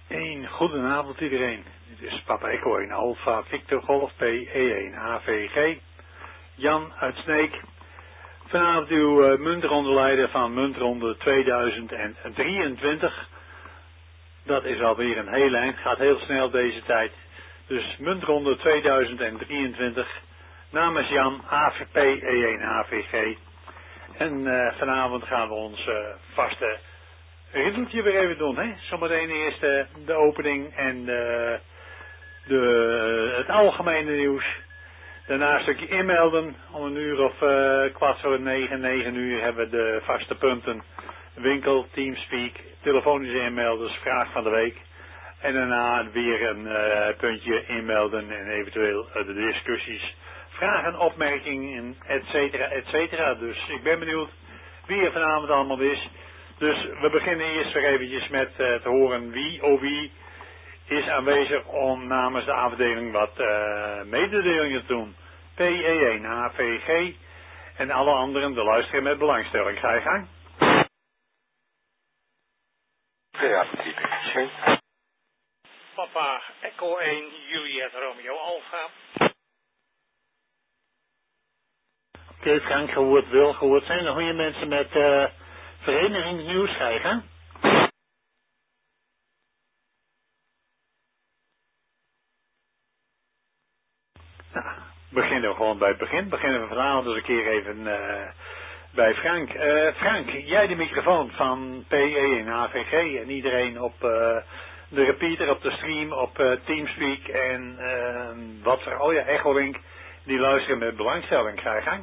Een goedenavond iedereen. Dit is Papa Echo in Alpha Victor Golf PE1 AVG. Jan uit Sneek. Vanavond uw muntrondeleider van muntronde 2023. Dat is alweer een heel eind. Gaat heel snel deze tijd. Dus muntronde 2023. Namens Jan PE1 AVG. En vanavond gaan we ons vaste riddeltje weer even doen, hè? Zometeen eerst de opening en het algemene nieuws. Daarna een stukje inmelden. Om een uur of 9 uur hebben we de vaste punten. Winkel, Teamspeak, telefonische inmelders, vraag van de week. En daarna weer een puntje inmelden en eventueel de discussies, vragen, opmerkingen, et cetera. Dus ik ben benieuwd wie er vanavond allemaal is. Dus we beginnen eerst weer eventjes met te horen wie is aanwezig om namens de afdeling wat mededelingen te doen. PE1 AVG en alle anderen de luisteren met belangstelling. Ga je gang. Ja, Papa Echo 1 Juliet Romeo Alpha. Oké, Frank, gehoord zijn er goede mensen met verenigingsnieuws. Ga je gang. Nou, beginnen we gewoon bij het begin. Beginnen we vanavond eens een keer even bij Frank. Frank, jij de microfoon van PE en AVG en iedereen op de repeater, op de stream, op Teamspeak en wat voor, Echolink, die luisteren met belangstelling. Ga je gang.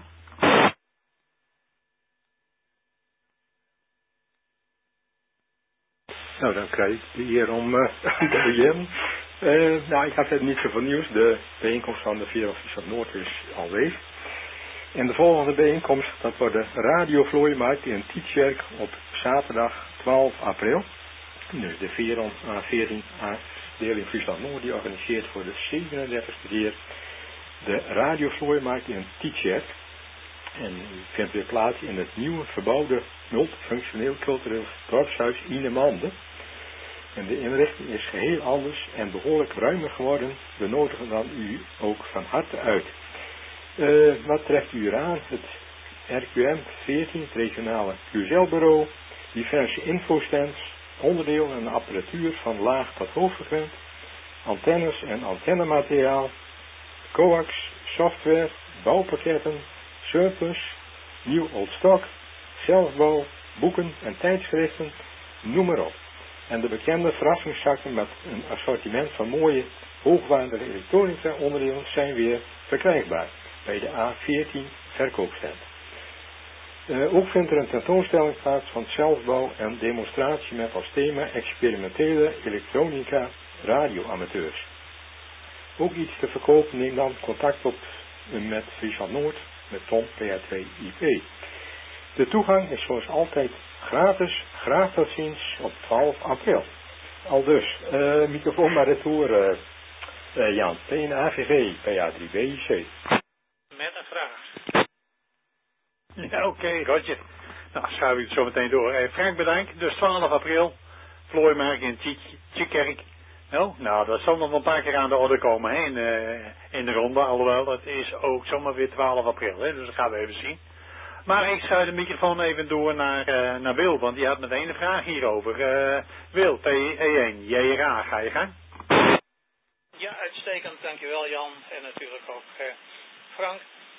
Nou, dan krijg ik de eer om te beginnen. Nou, ik heb verder niet zoveel nieuws. De bijeenkomst van de Vierhof Noord is alweer. En de volgende bijeenkomst, dat wordt de radiovlooimarkt in Tietjerk op zaterdag 12 april. Dus de 14 afdeling Friesland Noord, die organiseert voor de 37e keer de radiovlooimarkt in Tietjerk. En die vindt weer plaats in het nieuwe verbouwde multifunctioneel cultureel dorpshuis Inemande. En de inrichting is geheel anders en behoorlijk ruimer geworden. We nodigen dan u ook van harte uit. Wat treft u eraan? Het RQM 14, het regionale QSL-bureau, diverse infostands, onderdelen en apparatuur van laag tot hoogfrequent, antennes en antennemateriaal, coax, software, bouwpakketten, surplus, nieuw old stock, zelfbouw, boeken en tijdschriften, noem maar op. En de bekende verrassingszakken met een assortiment van mooie, hoogwaardige elektronica onderdelen zijn weer verkrijgbaar bij de A14 verkoopstand. Ook vindt er een tentoonstelling plaats van zelfbouw en demonstratie met als thema experimentele elektronica radioamateurs. Ook iets te verkopen, neem dan contact op met Friesland Noord, met Tom PA2IP. De toegang is zoals altijd gratis. Graag tot ziens op 12 april. Aldus, microfoon maar retour, Jan. PNAVG, PA3BIC. Met een vraag. Ja, oké, Roger. Nou, schuif ik het zo meteen door. Frank, bedankt. Dus 12 april, vlooimarkt in Tietjerk. Nou, dat zal nog wel een paar keer aan de orde komen, hè, in de ronde. Alhoewel, het is ook zomaar weer 12 april, hè, dus dat gaan we even zien. Maar ik schuif de microfoon even door naar Wil, want die had meteen een vraag hierover. Wil, PE1, JRA, ga je gang? Ja, uitstekend, dankjewel Jan. En natuurlijk ook Frank.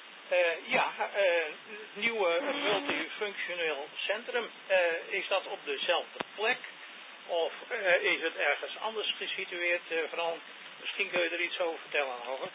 Het nieuwe multifunctioneel centrum, is dat op dezelfde plek? Of is het ergens anders gesitueerd? Vooral, misschien kun je er iets over vertellen, hoor.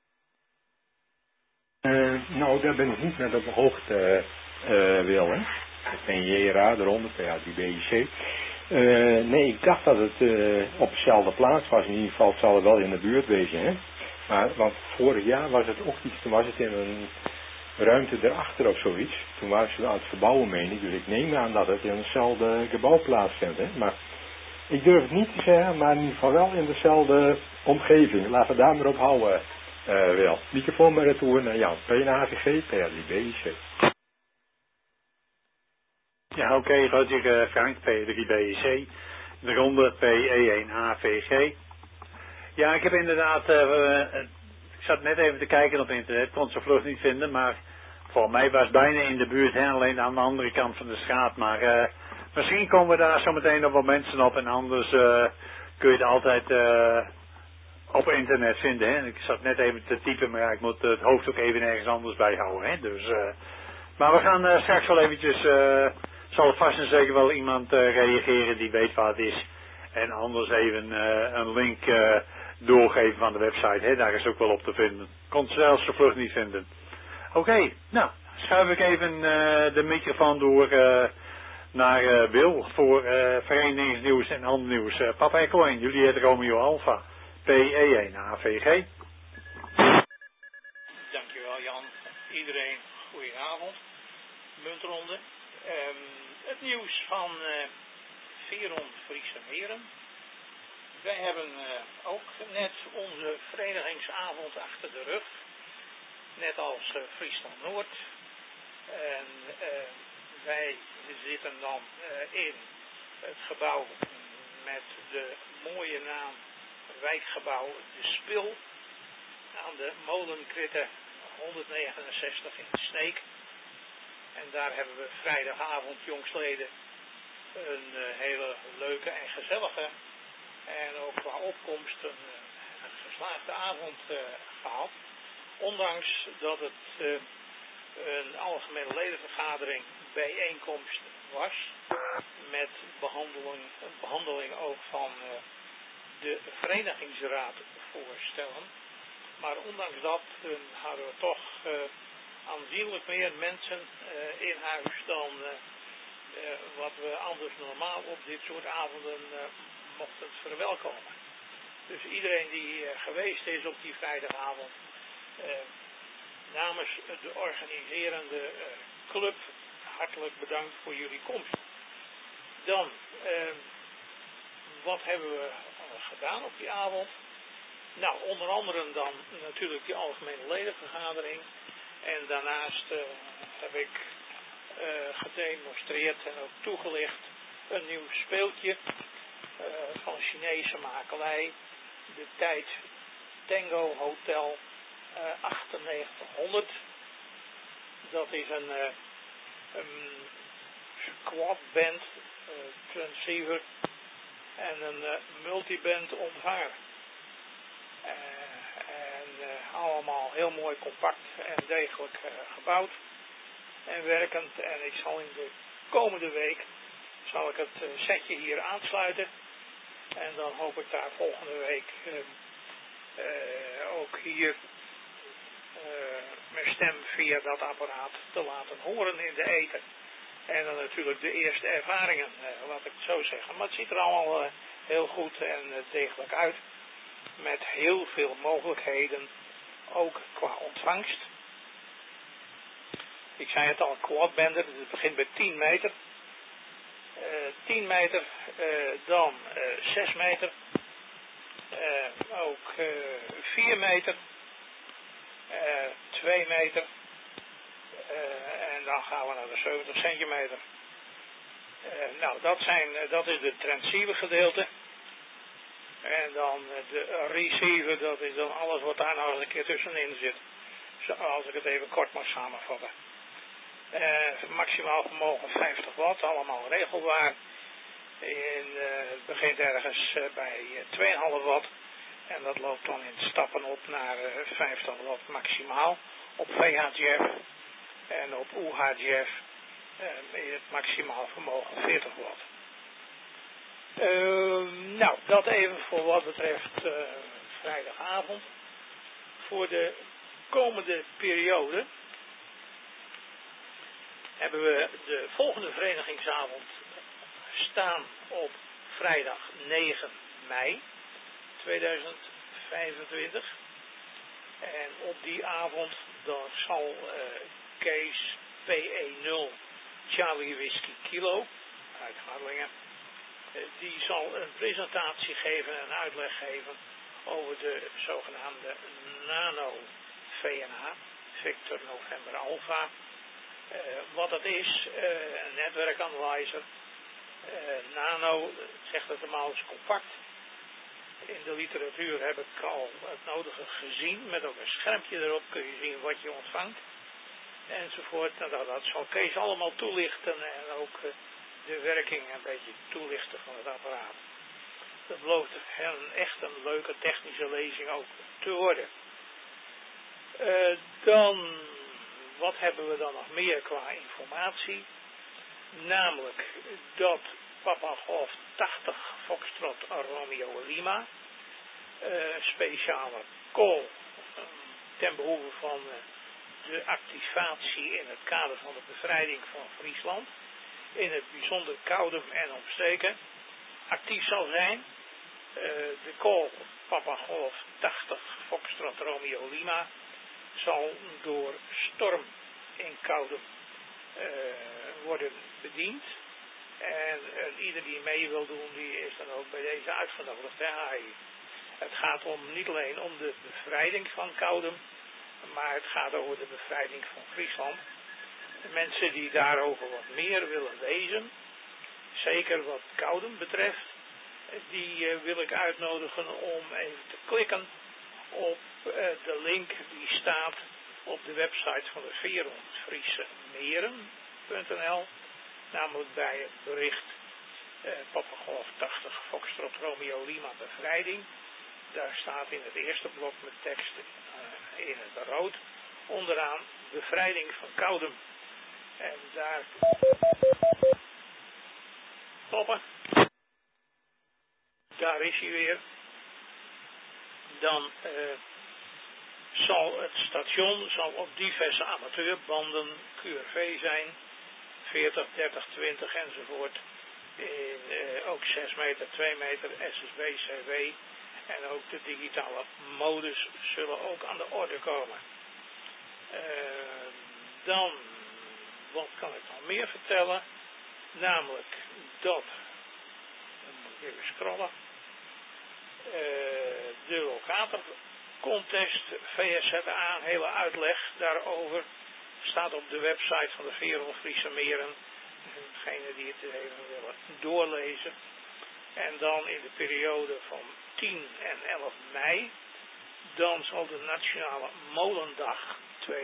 Nou, daar ben ik niet met op de hoogte, Wil, hè. Ik ben JRA, de ronde, PA3BIC. Nee, ik dacht dat het op dezelfde plaats was. In ieder geval, het zal er wel in de buurt wezen, hè. Maar, want vorig jaar was het ook iets, toen was het in een ruimte erachter of zoiets. Toen waren ze aan het verbouwen, meen ik. Dus ik neem aan dat het in hetzelfde gebouw plaatsvindt, hè. Maar ik durf het niet te zeggen, maar in ieder geval wel in dezelfde omgeving. Laten we daar maar op houden, Wil. Microfoon maar retour naar Jan. PNAVG, PA3BIC. Ja, oké, Roger, Frank, P3BIC. de ronde PE1AVG. Ja, ik heb inderdaad, ik zat net even te kijken op internet, kon ze vlug niet vinden, maar voor mij was het bijna in de buurt, hè, alleen aan de andere kant van de straat. Maar misschien komen we daar zo meteen nog wat mensen op en anders kun je het altijd op internet vinden. Hè. Ik zat net even te typen, maar ja, ik moet het hoofd ook even ergens anders bijhouden. Hè. Dus, maar we gaan straks wel eventjes, zal er vast en zeker wel iemand reageren die weet waar het is. En anders even een link doorgeven van de website. Hè. Daar is ook wel op te vinden. Kon het zelfs zo vlug niet vinden. Oké, nou, schuif ik even de microfoon door naar Wil voor verenigingsnieuws en ander nieuws. Papa Echo 1, Juliet Romeo Alpha, PE1 AVG. Dankjewel Jan. Iedereen, goedenavond. Muntronde. Het nieuws van Veron Friese Meren. Wij hebben ook net onze verenigingsavond achter de rug. Net als Friesland Noord. En wij zitten dan in het gebouw met de mooie naam wijkgebouw De Spil. Aan de Molenkritte 169 in Sneek. En daar hebben we vrijdagavond jongstleden een hele leuke en gezellige en ook qua opkomst een geslaagde avond gehad. Ondanks dat het een algemene ledenvergadering bijeenkomst was met behandeling ook van de verenigingsraad voorstellen. Maar ondanks dat hadden we toch aanzienlijk meer mensen in huis dan wat we anders normaal op dit soort avonden mochten verwelkomen. Dus iedereen die geweest is op die vrijdagavond, namens de organiserende club, hartelijk bedankt voor jullie komst. Dan, wat hebben we gedaan op die avond? Nou, onder andere dan natuurlijk die algemene ledenvergadering. En daarnaast heb ik gedemonstreerd en ook toegelicht een nieuw speeltje van Chinese makelij. De tijd Tango Hotel 9800. Dat is een quad band transceiver en een multiband ontvanger. Allemaal heel mooi compact en degelijk gebouwd en werkend. En ik zal in de komende week het setje hier aansluiten. En dan hoop ik daar volgende week ook hier mijn stem via dat apparaat te laten horen in de ether. En dan natuurlijk de eerste ervaringen, laat ik het zo zeggen. Maar het ziet er allemaal heel goed en degelijk uit. Met heel veel mogelijkheden, ook qua ontvangst. Ik zei het al, quadbender, het begint bij 10 meter. 10 meter, dan 6 meter. Ook 4 meter. 2 meter. En dan gaan we naar de 70 centimeter. Nou, dat is het transceiver gedeelte. En dan de receiver, dat is dan alles wat daar nou eens een keer tussenin zit. Als ik het even kort mag samenvatten. Maximaal vermogen 50 watt, allemaal regelbaar. Het begint ergens bij 2,5 watt. En dat loopt dan in stappen op naar 50 watt maximaal. Op VHF en op UHF is het maximaal vermogen 40 watt. Nou, dat even voor wat betreft vrijdagavond. Voor de komende periode hebben we de volgende verenigingsavond staan op vrijdag 9 mei 2025. En op die avond dan zal Kees PE0 Charlie Whisky Kilo uit Harlingen, die zal een presentatie geven en uitleg geven over de zogenaamde Nano VNA, Victor November Alpha. Wat dat is, een netwerkanalyzer. Nano zegt dat de maal is compact. In de literatuur heb ik al het nodige gezien. Met ook een schermpje erop kun je zien wat je ontvangt. Enzovoort. Nou, dat zal Kees allemaal toelichten. En ook de werking een beetje toelichten van het apparaat. Dat belooft echt een leuke technische lezing ook te worden. Dan, wat hebben we dan nog meer qua informatie? Namelijk dat Papa Golf 80 Foxtrot Romeo Lima, speciale call ten behoeve van de activatie in het kader van de bevrijding van Friesland, in het bijzonder Koudem en omstreken, actief zal zijn. De call Papa Golf 80 Foxtrot Romeo Lima zal door Storm in Koudem worden bediend. En ieder die mee wil doen, die is dan ook bij deze uitgenodigd. Het gaat niet alleen om de bevrijding van Koudem, maar het gaat over de bevrijding van Friesland. De mensen die daarover wat meer willen lezen, zeker wat Koudem betreft, die wil ik uitnodigen om even te klikken op de link die staat op de website van de Veerond Friese Meren.nl, namelijk bij het bericht Papa Golf 80 Foxtrot Romeo Lima bevrijding. Daar staat in het eerste blok met tekst in het rood onderaan bevrijding van Koudem. En daar kloppen. Daar is hij weer. Dan zal het station op diverse amateurbanden QRV zijn. 40, 30, 20 enzovoort. Ook 6 meter, 2 meter, SSB, CW. En ook de digitale modus zullen ook aan de orde komen. Dan, wat kan ik nog meer vertellen? Namelijk dat, dan moet ik even scrollen. De locator contest VSZA, een hele uitleg daarover staat op de website van de Veerond Friese Meren. Degene die het even willen doorlezen. En dan in de periode van 10 en 11 mei, dan zal de Nationale Molendag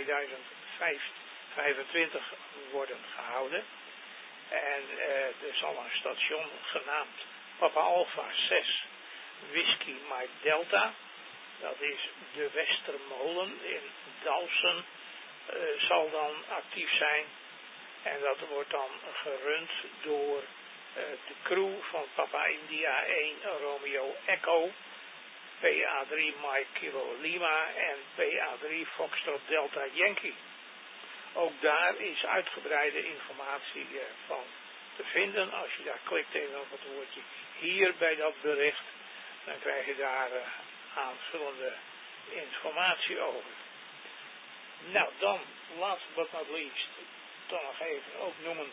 2025 worden gehouden. En er zal een station genaamd Papa Alpha 6 Whisky Mike Delta, dat is de Westermolen in Dalfsen, zal dan actief zijn. En dat wordt dan gerund door de crew van Papa India 1 Romeo Echo, PA3 Mike Kilo Lima en PA3 Foxtrot Delta Yankee. Ook daar is uitgebreide informatie van te vinden. Als je daar klikt even op het woordje hier bij dat bericht, dan krijg je daar aanvullende informatie over. Nou, dan, last but not least, dan nog even ook noemen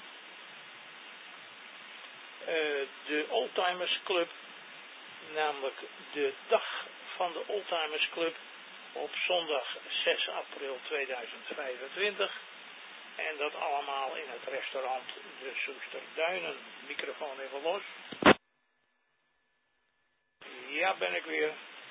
de Oldtimers Club, namelijk de dag van de Oldtimers Club op zondag 6 april 2025. En dat allemaal in het restaurant De Soesterduinen. Microfoon even los. Ja, ben ik weer.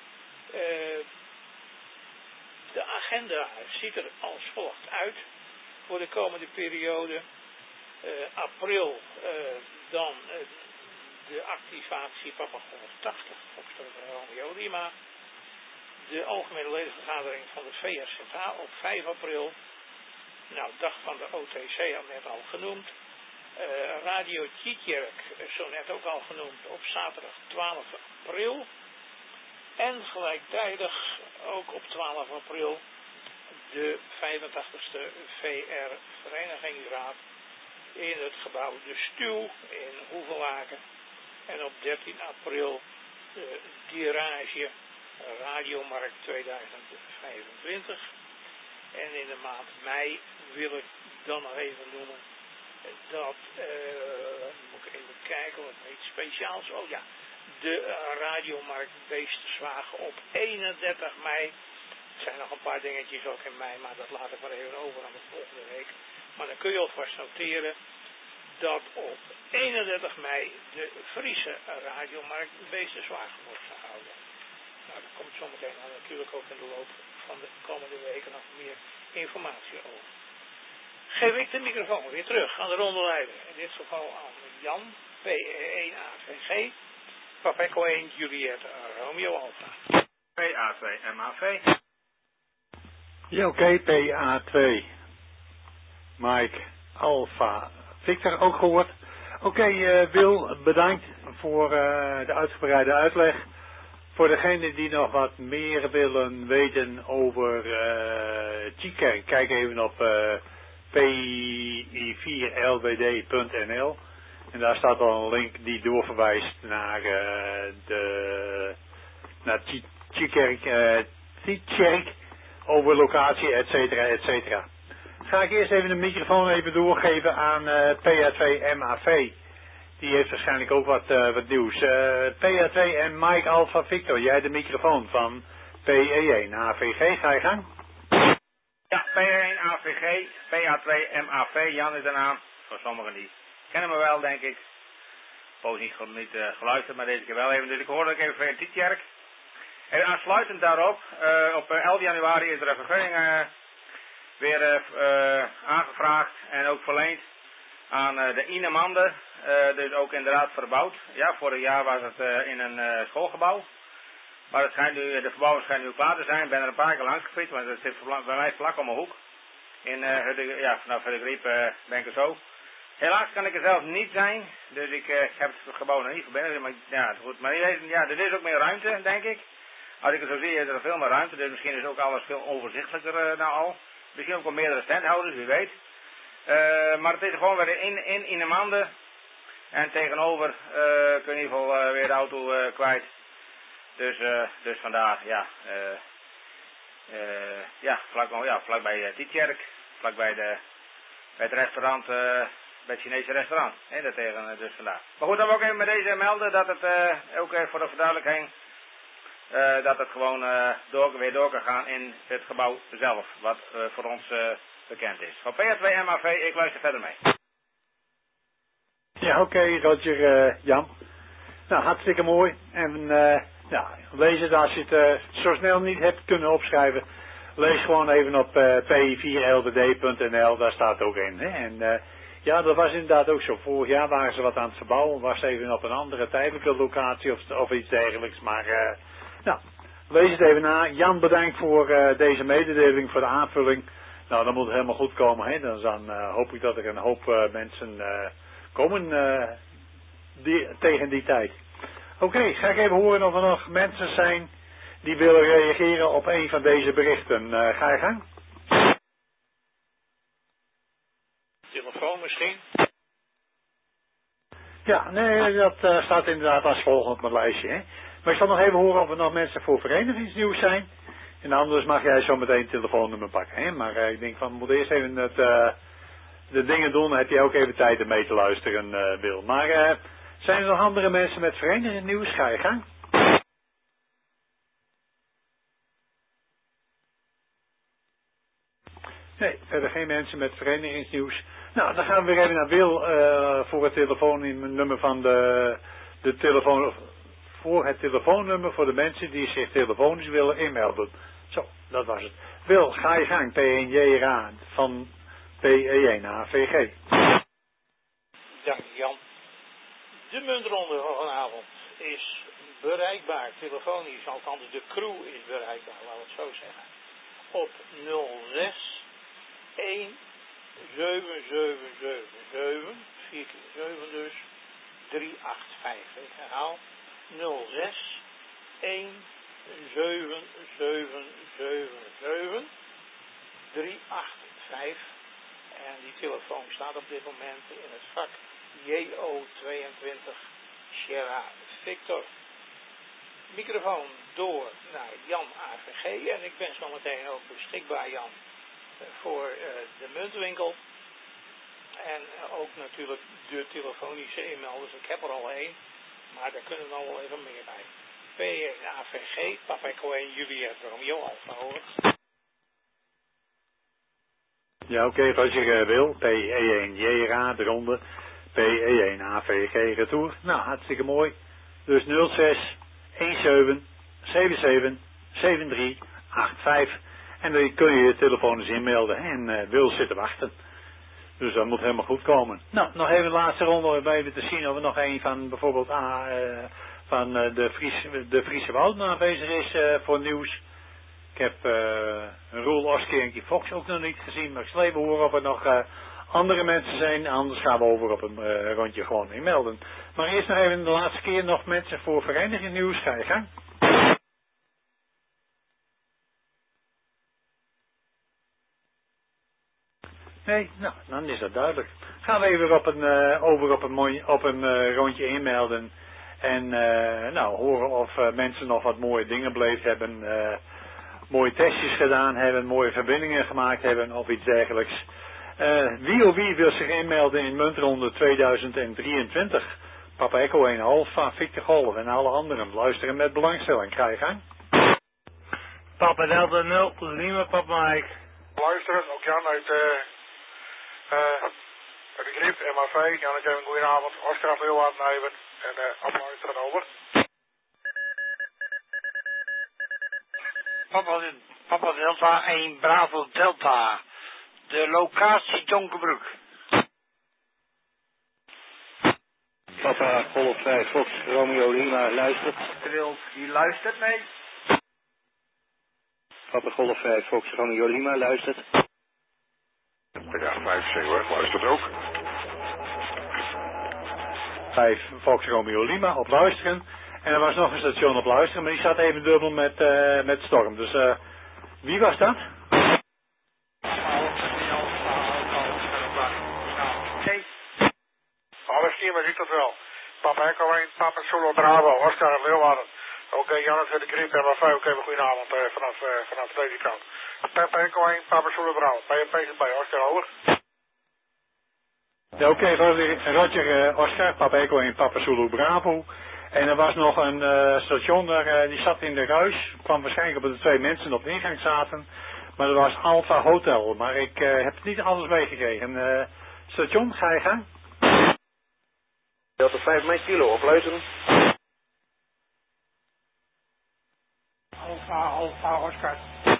De agenda ziet er als volgt uit voor de komende periode. April dan de activatie Papa Golf 80 Foxtrot Romeo Lima. De algemene ledenvergadering van de VSZH op 5 april. Nou, dag van de OTC al net al genoemd. Radio Tietjerk, zo net ook al genoemd, op zaterdag 12 april. En gelijktijdig ook op 12 april de 85ste VR Verenigingsraad in het gebouw De Stuw in Hoevelaken. En op 13 april de Dirage Radiomarkt 2025. En in de maand mei wil ik dan nog even noemen dat, moet ik even kijken wat iets speciaals. Oh ja, de Radiomarkt Beestenswagen op 31 mei. Er zijn nog een paar dingetjes ook in mei, maar dat laat ik maar even over aan de volgende week. Maar dan kun je alvast noteren dat op 31 mei de Friese radiomarkt Beestenzwaagmoed gehouden. Nou, daar komt zometeen dan natuurlijk ook in de loop van de komende weken nog meer informatie over. Geef ik de microfoon weer terug aan de rondeleider. In dit geval aan Jan, PE1AVG, Papa Echo 1 Juliet Romeo Alpha. PA2 MAV. Ja, oké, PA2 Mike Alpha Victor ook gehoord. Oké, Wil, bedankt voor de uitgebreide uitleg. Voor degenen die nog wat meer willen weten over Chiekerk, kijk even op pi4lwd.nl en daar staat al een link die doorverwijst naar Chiekerk over locatie, etcetera. Ga ik eerst even de microfoon even doorgeven aan PA2 MAV. Die heeft waarschijnlijk ook wat nieuws. PA2 en Mike Alpha Victor, jij de microfoon van PE1 AVG, ga je gang? Ja, PE1 AVG, PA2 MAV, Jan is de naam. Voor sommigen die kennen me wel, denk ik. Poos niet geluisterd, maar deze keer wel even. Dus ik hoorde ook even van Tietjerk. En aansluitend daarop, op 11 januari is er een vergunning weer aangevraagd en ook verleend aan de Inemande. Dus ook inderdaad verbouwd. Ja, vorig jaar was het in een schoolgebouw. Maar het schijnt nu, de verbouwing schijnt nu klaar te zijn. Ik ben er een paar keer langs gefietst, want het zit bij mij vlak om mijn hoek. Vanaf de griep ben ik er zo. Helaas kan ik er zelf niet zijn, dus ik heb het gebouw nog niet verbinden. Maar ja, goed. Maar ja, er is ook meer ruimte, denk ik. Als ik het zo zie, is er veel meer ruimte, dus misschien is ook alles veel overzichtelijker nou al. Misschien ook wel meerdere standhouders, wie weet. Maar het is gewoon weer in de manden. En tegenover kun je in ieder geval weer de auto kwijt. Dus vandaar, vlak bij Tietjerk. Vlak bij het restaurant, bij het Chinese restaurant. Dus vandaar. Maar goed, dan wil ik even met deze melden dat het ook voor de verduidelijking dat het gewoon weer door kan gaan in het gebouw zelf, wat voor ons bekend is. Van PA2 MAV, ik luister verder mee. Ja, oké, Roger, Jan. Nou, hartstikke mooi. En lees het als je het zo snel niet hebt kunnen opschrijven. Lees gewoon even op pi4lwd.nl, daar staat het ook in. Hè? En dat was inderdaad ook zo. Vorig jaar waren ze wat aan het verbouwen, was even op een andere tijdelijke locatie of iets dergelijks. Maar lees het even na. Jan, bedankt voor deze mededeling, voor de aanvulling. Nou, dan moet het helemaal goed komen. Hè? Dan hoop ik dat er een hoop mensen komen tegen die tijd. Oké, ga ik even horen of er nog mensen zijn die willen reageren op een van deze berichten. Ga je gang? Telefoon misschien? Ja, nee, dat staat inderdaad als volgt op mijn lijstje. Hè? Maar ik zal nog even horen of er nog mensen voor verenigingsnieuws zijn. En anders mag jij zo meteen het telefoonnummer pakken. Hè? Maar ik denk van, we moeten eerst even de dingen doen. Dan heb je ook even tijd om mee te luisteren, Wil. Maar zijn er nog andere mensen met verenigingsnieuws? Ga je gang? Nee, verder geen mensen met verenigingsnieuws. Nou, dan gaan we weer even naar Wil voor het telefoonnummer van de telefoon. Voor het telefoonnummer voor de mensen die zich telefonisch willen inmelden. Zo, dat was het. Wil, ga je gang. P1JRA van PE1 AVG. Dank Jan. De muntronde van vanavond is bereikbaar, telefonisch, althans de crew is bereikbaar, laten we het zo zeggen. Op 06 17777, 4 keer 7 dus, 385. Ik herhaal, 06 17777 385. En die telefoon staat op dit moment in het vak JO22 Sierra Victor. Microfoon door naar Jan AVG en ik ben zometeen ook beschikbaar, Jan, voor de muntwinkel. En ook natuurlijk de telefonische e-mail, dus ik heb er al één, maar daar kunnen nog wel even meer bij. P1 AVG, Papa Echo 1 Juliet Romeo Alpha, hoor. Ja, oké, Roger Wil, P1JRA, de ronde. PE1AVG retour. Nou, hartstikke mooi. Dus 06 17 77 73 85. En dan kun je je telefonisch inmelden en wil zitten wachten. Dus dat moet helemaal goed komen. Nou, nog even de laatste ronde om even te zien of er nog een van bijvoorbeeld van de Friese Woud aanwezig is voor nieuws. Ik heb Roel, Oskar en Guy Fox ook nog niet gezien, maar ik zal even horen of er nog andere mensen zijn. Anders gaan we over op een rondje gewoon inmelden. Maar eerst nog even de laatste keer nog mensen voor Vereniging Nieuws. Ga je gang. Nee, nou, dan is dat duidelijk. Gaan we even over op een rondje inmelden. En nou, horen of mensen nog wat mooie dingen beleefd hebben. Mooie testjes gedaan hebben. Mooie verbindingen gemaakt hebben of iets dergelijks. Wie wil zich inmelden in muntronde 2023? Papa Echo 1 Alpha, Victor Golf en alle anderen. Luisteren met belangstelling. Ga je gang. Papa Delta 0, Lima, Papa Mike. Luisteren, ook Jan uit de Griep, MAV. Jan, ik heb een goede avond. Oscar Leeuwarden even. En afluisteren over. Papa Delta 1 Bravo Delta. De locatie Donkerbroek. Papa Golf 5 Fox Romeo Lima luistert. Die luistert mee. Papa Golf 5 Fox Romeo Lima luistert. Ja, 5 hoor, luistert ook. 5 Fox Romeo Lima op luisteren. En er was nog een station op luisteren, maar die zat even dubbel met storm. Dus wie was dat? Alles keer, maar ziet dat wel. Papa Echo 1, Papa Solo Bravo, Oscar Leeuwarden. Oké, Jan uit de Griep, MAV. Oké, goedenavond vanaf deze kant. Papa Echo 1, Papa Solo Bravo. PCB, Oscar over. Ja, oké, Roger, Oscar, Papa Echo 1, Papa Zulu Bravo. En er was nog een station, die zat in de ruis. Kwam waarschijnlijk op de 2 mensen op de ingang zaten. Maar dat was Alpha Hotel. Maar ik heb niet alles meegekregen. Station, ga je gang? Delta 5 mijn kilo op luisteren. Alpha Oscar.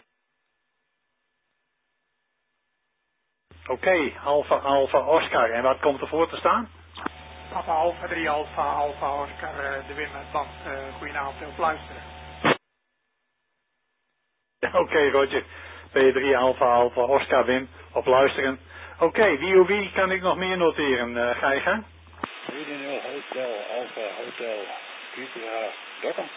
Oké, Alpha Oscar. En wat komt er voor te staan? Papa Alpha 3 Alpha Oscar de Wim uit Band. Goedenavond, op luisteren. Oké, Roger. P3 Alpha Oscar Wim op luisteren. Oké, wie kan ik nog meer noteren? Ga je gang? 3 Hotel Alpha Hotel QPH Dokkum.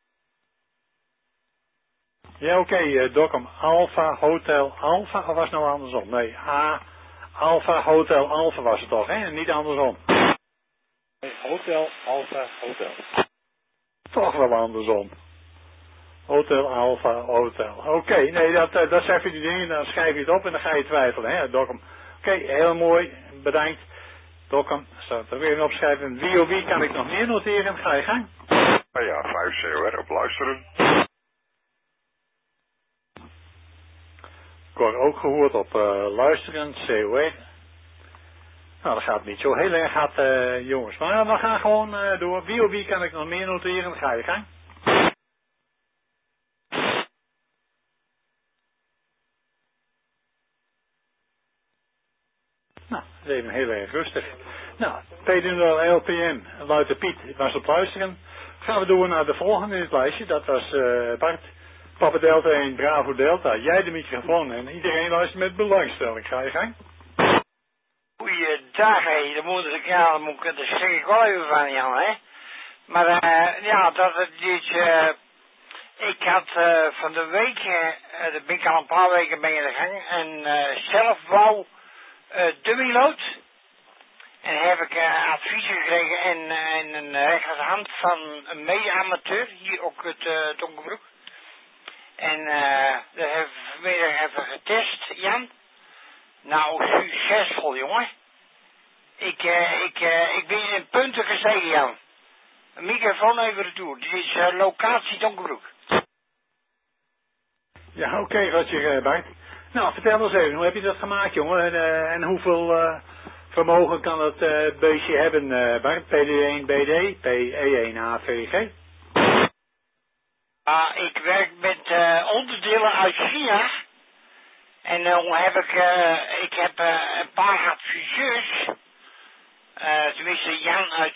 Ja, oké, Dokkum. Alpha Hotel Alpha, of was het nou andersom? Nee, Alpha Hotel Alpha was het toch, hè? Niet andersom. Nee, Hotel Alpha Hotel. Toch wel andersom. Hotel Alpha Hotel. Oké, nee, dat zijn even die dingen, dan schrijf je het op en dan ga je twijfelen, hè, Dokkum. Oké, heel mooi, bedankt. Dokkum, staat er weer even opschrijven. Wie kan ik nog meer noteren? Ga je gang. Ja, 5 COR op luisteren. Cor ook gehoord op luisteren, COR. Nou, dat gaat niet zo heel erg hard, jongens. Maar we gaan gewoon door. Wie kan ik nog meer noteren? Ga je gang. Nou, dat is even heel erg rustig. Nou, P0 LPM, Luiter Piet was op luisteren. Gaan we door naar de volgende in het lijstje. Dat was Bart. Papa Delta 1, Bravo Delta. Jij de microfoon en iedereen luistert met belangstelling. Ga je gang. Goeiedag, hé. Dan moet ik, ja, daar zeg ik wel even van, Jan, hè. Maar, ja, dat het dus, ik had van de week, daar ben ik al een paar weken mee in de gang, een zelfbouw dummyload. En heb ik advies gekregen en een rechterhand van een mede-amateur, hier ook uit Donkerbroek. En dat hebben we vanmiddag even getest, Jan. Nou, succesvol, jongen. Ik ben in punten gestegen, Jan. Een microfoon even retour. Dit is locatie Donkerbroek. Ja, oké, Roger Bart. Nou, vertel eens even, hoe heb je dat gemaakt, jongen? En hoeveel vermogen kan het beestje hebben, Bart? PD1 BD, PE1 AVG? Ik werk met onderdelen uit China. En dan heb ik heb een paar adviseurs. Tenminste Jan uit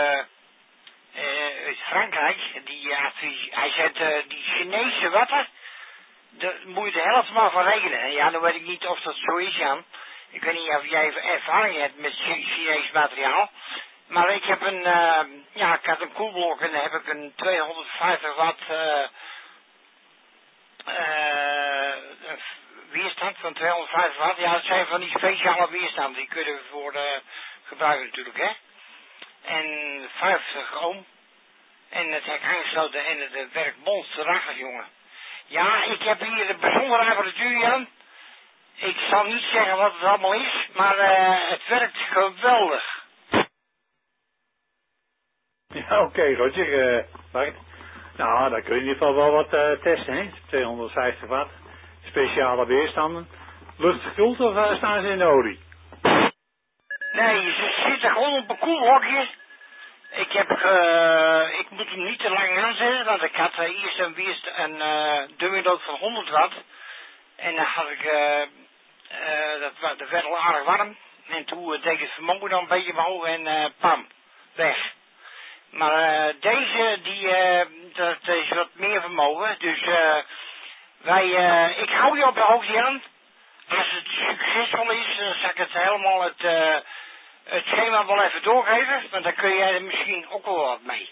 Frankrijk. Hij zet die Chinese watten. Daar moet je de helft maar van rekenen. Ja, dan weet ik niet of dat zo is, Jan. Ik weet niet of jij ervaring hebt met Chinees materiaal. Maar ik heb ik had een koelblok en dan heb ik een 250 watt weerstand van 250 watt. Ja, dat zijn van die speciale weerstanden. Die kunnen we voor gebruiken natuurlijk, hè. En 50 ohm. En het hek aangesloten en het werkt monsterachtig, jongen. Ja, ik heb hier een bijzondere apparatuur, Jan. Ik zal niet zeggen wat het allemaal is, maar het werkt geweldig. Ja, oké, Roger, Bart. Nou, dan kun je in ieder geval wel wat testen, hè. 250 watt. Speciale weerstanden. Luchtgekoeld of staan ze in de olie? Nee, ze zitten gewoon op een koelhokje. Ik moet hem niet te lang aanzetten, want ik had eerst een dummy-load van 100 watt. En dan had ik, dat werd al aardig warm. En toen deed ik het vermogen dan een beetje omhoog en pam, weg. Maar deze, dat is wat meer vermogen. Dus ik hou je op de hoogte, Jan. Als het succesvol is, dan zal ik het helemaal het schema wel even doorgeven. Want dan kun jij er misschien ook wel wat mee.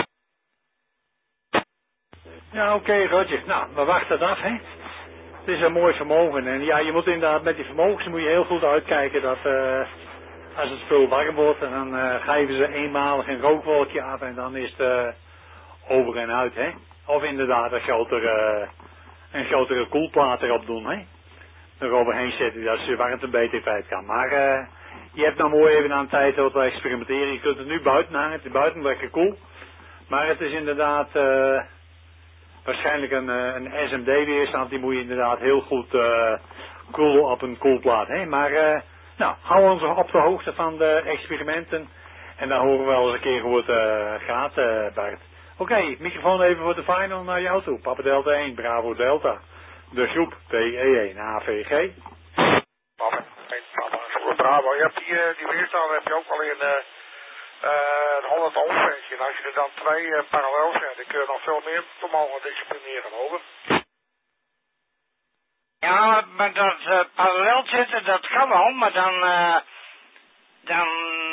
Ja, oké, Roger. Nou, we wachten het af, hè. Het is een mooi vermogen. En ja, je moet inderdaad met die vermogens moet je heel goed uitkijken dat als het spul warm wordt, dan geven ze eenmalig een rookwolkje af en dan is het over en uit, hè. Of inderdaad een grotere koelplaat erop doen, hè. Eroverheen zetten, dat je warmte beter kwijt kan. Maar je hebt nou mooi even aan tijd om te experimenteren. Je kunt het nu buiten hangen, het is buiten lekker koel. Maar het is inderdaad waarschijnlijk een SMD-weerstand, die moet je inderdaad heel goed koelen op een koelplaat, hè. Maar nou, hou ons op de hoogte van de experimenten. En dan horen we wel eens een keer hoe het gaat, Bart. Oké, microfoon even voor de final naar jou toe. Papa Delta 1, Bravo Delta. De groep PE1 AVG. Papa Bravo, je hebt die weerstand heb je ook al in een 100 ohm versie. En als je er dan twee parallel zet, dan kun je nog veel meer vermogen disciplineren, over. Ja, maar dat parallel zetten, dat kan wel, maar dan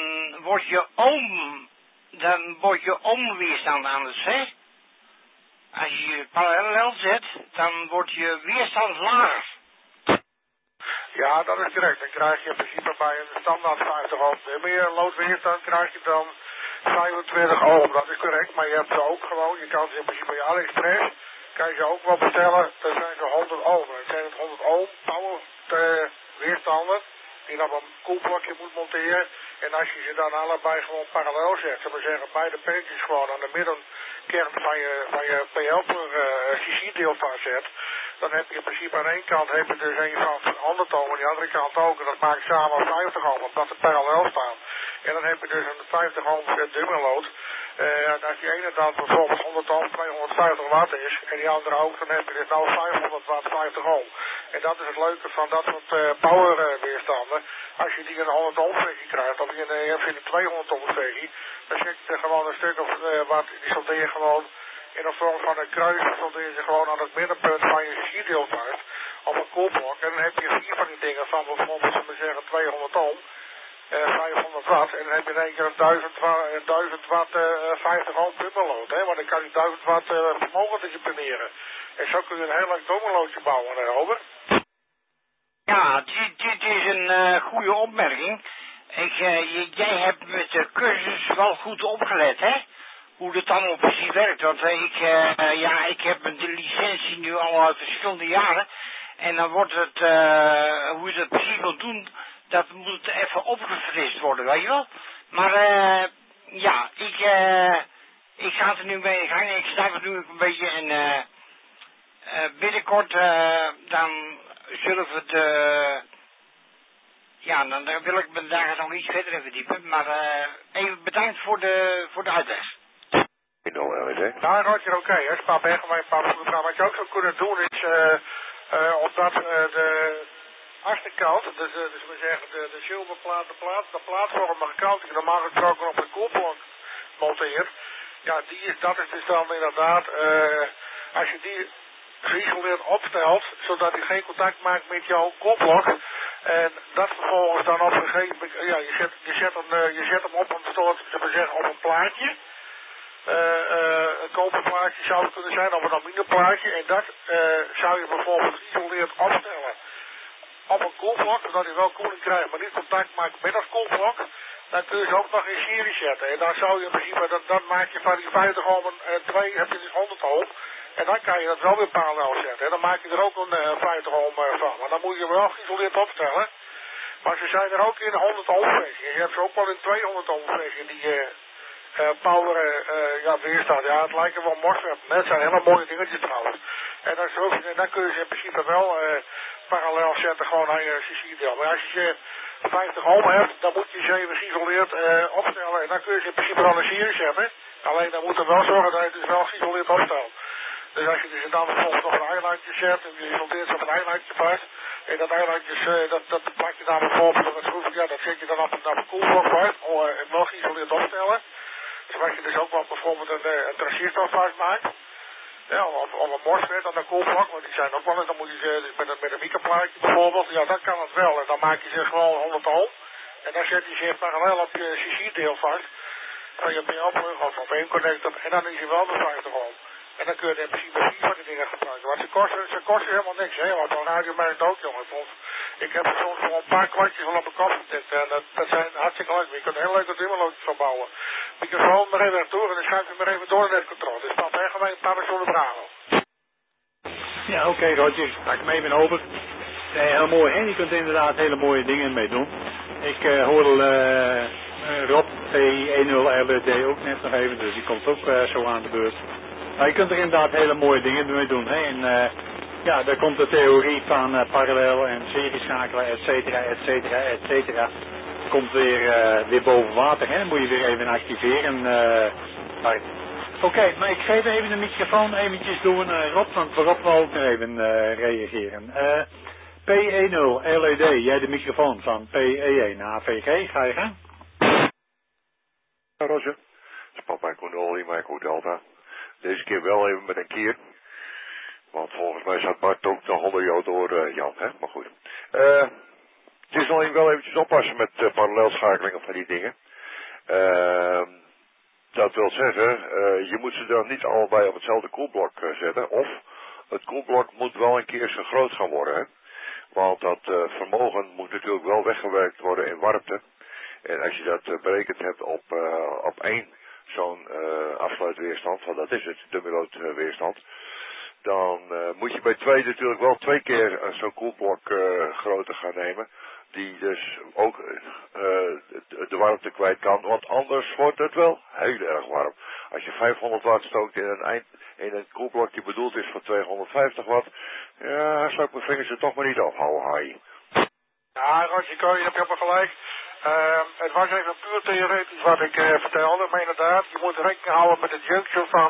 wordt je ohmweerstand anders, hè? Als je parallel zet, dan wordt je weerstand lager. Ja, dat is correct. Dan krijg je in principe bij een standaard 50 ohm meer loodweerstand, krijg je dan 25 ohm. Dat is correct, maar je hebt ze ook gewoon, je kan ze in principe bij AliExpress, kan je ze ook wel bestellen, dan zijn ze 100 ohm. Dan zijn het 100 ohm power weerstanden, die dan op een koelblokje moet monteren. En als je ze dan allebei gewoon parallel zet, zullen we zeggen, beide peentjes gewoon aan de middenkern van je PL per CC-deel zet, dan heb je in principe aan één kant heb je dus een van 100 ohm, aan de andere kant ook, en dat maakt samen 50 ohm, omdat ze parallel staan. En dan heb je dus een 50 ohm dubbelload. En als die ene dan bijvoorbeeld 100 ohm 250 watt is, en die andere ook, dan heb je dus nou 500 watt 50 ohm. En dat is het leuke van dat soort power weerstanden. Als je die in een 100 ohm versie krijgt, of in een 200 ohm versie, dan zit je gewoon een stuk of wat, die soldeer je gewoon in de vorm van een kruis, soldeer je gewoon aan het middenpunt van je CC-deel vast, op een koelblok. En dan heb je 4 van die dingen van bijvoorbeeld, zullen we zeggen, 200 ohm. 500 watt en dan heb je in één keer een 1000 watt 50 ohm dubbelload, hè, want dan kan je 1000 watt vermogen disciplineren. En zo kun je een heel leuk dubbelloadje bouwen, hè, over. Ja, dit is een goede opmerking. Jij hebt met de cursus wel goed opgelet, hè? Hoe dat allemaal precies werkt. Want ik heb de licentie nu al uit verschillende jaren. En dan wordt het, hoe je dat precies wilt doen, dat moet even opgefrist worden, weet je wel. Maar ik ga er nu mee in gang. Ik snap het nu een beetje en binnenkort dan zullen we Ja, dan wil ik me daar nog iets verder in verdiepen. Maar even bedankt voor de uitleg. Nou, Roger, oké. Spa Bergwijn, wat je ook zou kunnen doen is, omdat de achterkant, dus we zeggen de zilverplaat, de plaatvormige kant die normaal gesproken op de koelblok monteert, ja, dat is dus dan inderdaad, als je die geïsoleerd opstelt, zodat hij geen contact maakt met jouw koelblok, en dat vervolgens dan op een gegeven moment, ja, je zet hem op een soort, zullen we zeggen, op een plaatje. Een koperplaatje zou het kunnen zijn, of een aluminiumplaatje, en dat zou je bijvoorbeeld geïsoleerd opstellen op een koelblok, zodat hij wel koeling krijgt, maar niet contact maakt met dat koelblok. Dan kun je ze ook nog in serie zetten. En dan zou je in principe, dan maak je van die 50 ohm en 2 heb je dus 100 ohm. En dan kan je dat wel weer parallel zetten. En dan maak je er ook een 50 ohm van. Maar dan moet je wel geïsoleerd opstellen. Maar ze zijn er ook in 100 ohm versie. En je hebt ze ook wel in 200 ohm versie, die power weerstand. Ja, het lijken wel MOSFET. Het zijn hele mooie dingetjes trouwens. En dan kun je ze in principe wel parallel zetten gewoon aan je CC-deel. Maar als je 50 ohm hebt, dan moet je ze even geïsoleerd opstellen. En dan kun je ze in principe wel een serie zetten. Alleen dan moet er wel zorgen dat je het dus wel geïsoleerd opstelt. Dus als je dus dan bijvoorbeeld nog een eilandje zet en je isoleert ze op een eilandje vast. En dat eilandje, dat plak je dan bijvoorbeeld op het schroef, ja, dat zet je dan op een koelblok vast. En wel geïsoleerd opstellen. Zodat je dus ook wel bijvoorbeeld een transistor vastmaakt. Ja, of een MOSFET aan de koelblok, want die zijn ook wel, en dan moet je ze dus met een microplaatje bijvoorbeeld, ja, dan kan het wel. En dan maak je ze gewoon 100 ohm. En dan zet je ze parallel op je CC-deel vast. Van je PL-plug of op één connector. En dan is je wel de 50 ohm. En dan kun je in principe 4 van die dingen gebruiken. Want ze kosten helemaal niks, hè. Want een radio merkt ook, jongen. Ik heb er soms gewoon een paar kwartjes van op mijn kop getikt. En dat zijn hartstikke leuk. Je kunt heel leuke dimmerloodjes van bouwen. Microfoon maar even door en dan schuif je maar even door naar het controle. Dus Papa Bergwijn, Papa Bravo. Ja, oké, Roger. Pak hem even over. Heel mooi. En je kunt inderdaad hele mooie dingen mee doen. Ik hoorde Rob P10RBD ook net nog even, dus die komt ook zo aan de beurt. Maar je kunt er inderdaad hele mooie dingen mee doen. Hè? En ja, daar komt de theorie van parallel en serieschakelen, et cetera, et cetera, et cetera. Komt weer boven water. Hè? Dan moet je weer even activeren. Oké, maar ik geef even de microfoon eventjes door naar Rob, want Rob wil ook nog even reageren. P10 LED, jij de microfoon van P11 AVG, ga je gaan? Ja, Roger. Spat mijn Koenol in mijn Delta. Deze keer wel even met een keer. Want volgens mij zat Bart ook nog onder jou door Jan, hè? Maar goed. Het is alleen wel eventjes oppassen met parallelschakelingen van die dingen. Dat wil zeggen, je moet ze dan niet allebei op hetzelfde koelblok zetten. Of het koelblok moet wel een keer zo groot gaan worden, hè? Want dat vermogen moet natuurlijk wel weggewerkt worden in warmte. En als je dat berekend hebt op één zo'n afsluitweerstand, want dat is het, dummeloodweerstand, dan moet je bij 2 natuurlijk wel 2 keer zo'n koelblok grootte gaan nemen, die dus ook de warmte kwijt kan, want anders wordt het wel heel erg warm. Als je 500 watt stookt in een koelblok die bedoeld is voor 250 watt, ja, zou ik mijn vingers er toch maar niet afhouden, haai. Ja, Roger, je hebt helemaal gelijk. Het was even puur theoretisch wat ik vertelde, maar inderdaad, je moet rekening houden met de junction van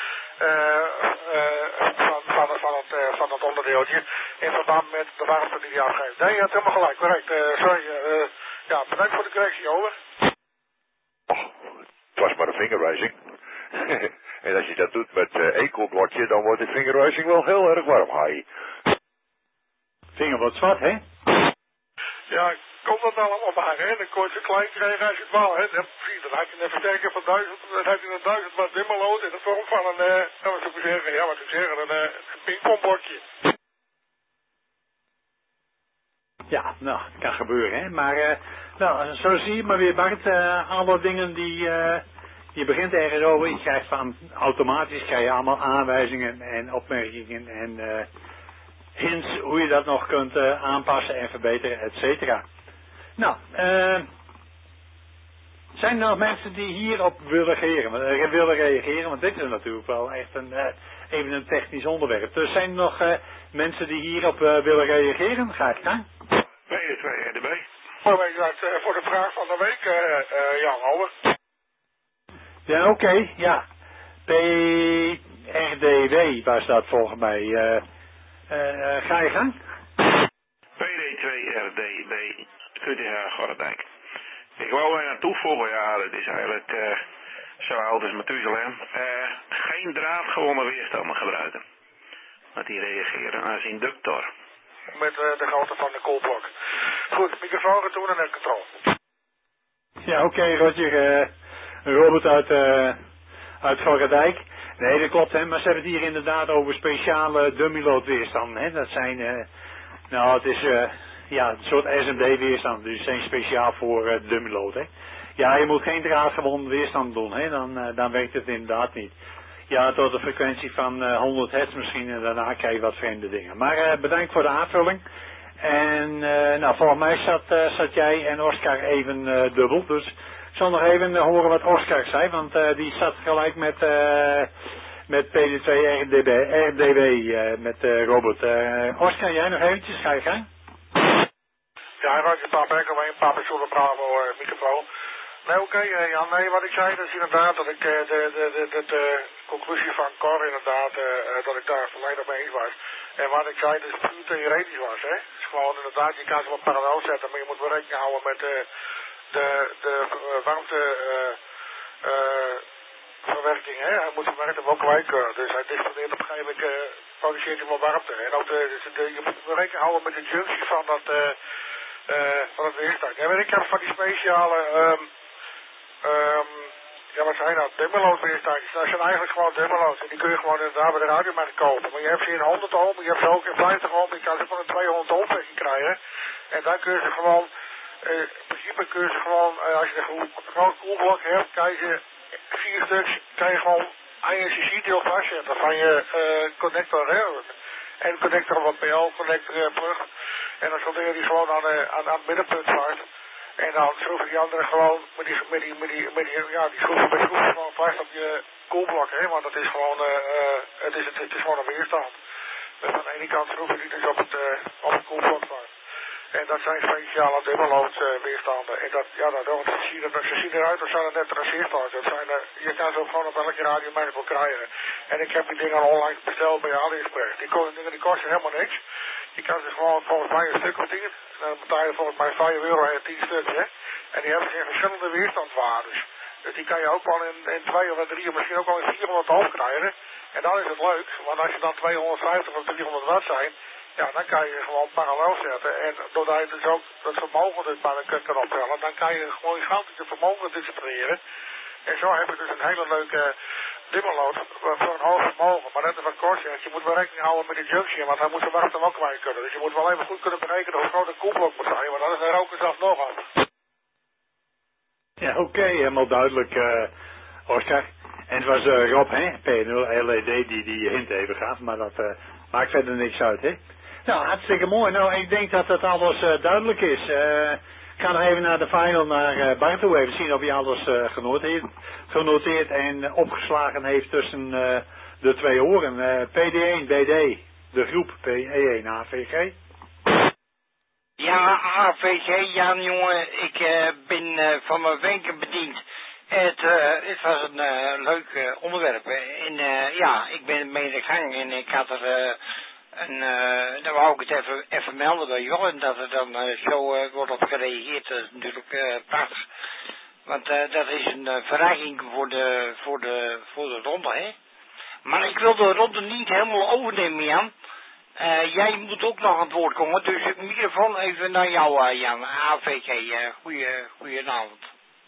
het onderdeeltje in verband met de warmte die je afgeeft. Nee, je hebt helemaal gelijk, correct. Sorry, ja, bedankt voor de correctie, over. Och, het was maar een vingerwijzing. En als je dat doet met één koelblokje, dan wordt de vingerwijzing wel heel erg warm, haai. Vinger wordt zwart, hè? Ja, komt dat allemaal maar, hè? Dan kon je het klein krijgen als je het wou, hè? Dan had je een versterker van 1000, dan heb je een 1000 watt dimmerlood in de vorm van een, wat zou ik zeggen, een pingpongblokje. Ja, nou, het kan gebeuren, hè. Maar, nou, zo zie je maar weer, Bart, alle dingen die, je begint ergens over, je krijgt automatisch krijg je allemaal aanwijzingen en opmerkingen en hints hoe je dat nog kunt aanpassen en verbeteren, et cetera. Nou, zijn er nog mensen die hierop willen reageren? Want dit is natuurlijk wel echt even een technisch onderwerp. Dus zijn er nog mensen die hierop willen reageren? Ga ik gang. P2 RDB. voorbereid voor de vraag van de week, Jan, over. Ja, oké, ja. PRDW was dat volgens mij. Ga je gang? PD2RDB, QTH Gorredijk. Ik wou er aan toevoegen, ja, dat is eigenlijk zo oud als Methuselem. Geen draadgewonde weerstanden gebruiken. Want die reageren als inductor. Met de grootte van de koelblok. Goed, microfoon retour en netcontrole. Ja, oké, Roger. Robert uit Gorredijk. Nee, dat klopt, hè, maar ze hebben het hier inderdaad over speciale dummy-load weerstanden. Hè. Dat zijn, nou, het is ja, een soort SMD-weerstand, dus zijn speciaal voor dummy-load. Hè. Ja, je moet geen draadgewonde weerstand doen, hè, dan werkt het inderdaad niet. Ja, tot een frequentie van 100 hertz misschien en daarna krijg je wat vreemde dingen. Maar bedankt voor de aanvulling. En nou, volgens mij zat jij en Oscar even dubbel, dus ik zal nog even horen wat Oscar zei, want die zat gelijk met PD2 RDW met Robert. Oscar, jij nog eventjes, ga je gang? Ja, Roger, Papa Echo 1, Papa Zulu Bravo, microfoon. Nee, oké, Jan, nee, wat ik zei, dat is inderdaad dat ik de conclusie van Cor inderdaad, dat ik daar volledig mee eens was. En wat ik zei, dat is puur theoretisch was, hè. Het is gewoon inderdaad, je kan ze wel parallel zetten, maar je moet wel rekening houden met de warmte verwerking, hè. Hij moet zijn warmte wel kwijt kunnen, dus hij disponeert op een gegeven moment, produceert hij wel warmte. En ook je moet wel rekening houden met de junctie van het weerstand. Ja, maar ik heb van die speciale, ja, wat zijn dat? Dummerlood weerstandjes. Dat zijn eigenlijk gewoon dummerlood. En die kun je gewoon inderdaad bij de radiomarkt kopen. Maar je hebt ze in 100 ohm, je hebt ze ook in 50 ohm. Je kan ze van een 200 ohm versie krijgen. En dan kun je ze gewoon, in principe kun je ze gewoon, als je een groot koelblok hebt, kan je ze 4 stuks, kan je gewoon aan je CC-deel vastzetten van je connector, hè. En connector wat PL, connector plug. En dan soldeer je die gewoon aan het middenpunt vast. En dan schroeven die anderen gewoon met die schroeven gewoon vast op je koelblok, hè, want dat is gewoon, het is gewoon een weerstand. Dus aan de ene kant schroeven die dus op het koelblok vast. En dat zijn speciale dummerlood weerstanden. En dat, ja, ze zien eruit als zijn net transistors. Dat zijn, je kan ze ook gewoon op elke radiomarkt wel krijgen. En ik heb die dingen al online besteld bij AliExpress. Die kosten helemaal niks. Je kan ze gewoon volgens mij een stuk of 10. Dan betaal je volgens mij €5 en 10 stuks, hè. En die hebben ze in verschillende weerstandswaardes. Dus die kan je ook wel in 2 of 3 of misschien ook wel in 400 ohm krijgen. En dan is het leuk, want als je dan 250 of 300 watt zijn, ja, dan kan je gewoon parallel zetten. En doordat je dus ook het vermogen dus bij kan optellen, dan kan je gewoon gigantisch het vermogen disciplineren. En zo heb je dus een hele leuke dimmerlood voor een hoog vermogen. Maar net als wat Cor zegt, je moet wel rekening houden met de junction, want hij moet zijn warmte wel kwijt kunnen. Dus je moet wel even goed kunnen berekenen hoe groot een koelblok moet zijn, want anders roken zelfs nog af. Ja, oké, helemaal duidelijk, Oscar. En het was Rob, hè, P0 LED die hint even gaf, maar dat maakt verder niks uit, hè. Nou, hartstikke mooi. Nou, ik denk dat het alles duidelijk is. Ik ga nog even naar de final, naar Bart toe, even zien of hij alles genoteerd en opgeslagen heeft tussen de twee oren. PD1, BD, de groep PE1, AVG. Ja, AVG, Jan, jongen, ik ben van mijn wenken bediend. Het was een leuk onderwerp. En ja, ik ben ermee in de gang en ik had er dan wou ik het even melden bij jou en dat er dan zo wordt op gereageerd. Dat is natuurlijk prachtig. Want dat is een verrijking voor de ronde, hè. Maar ik wil de ronde niet helemaal overnemen, Jan. Jij moet ook nog aan het woord komen, dus de microfoon even naar jou, Jan. AVG, goedenavond.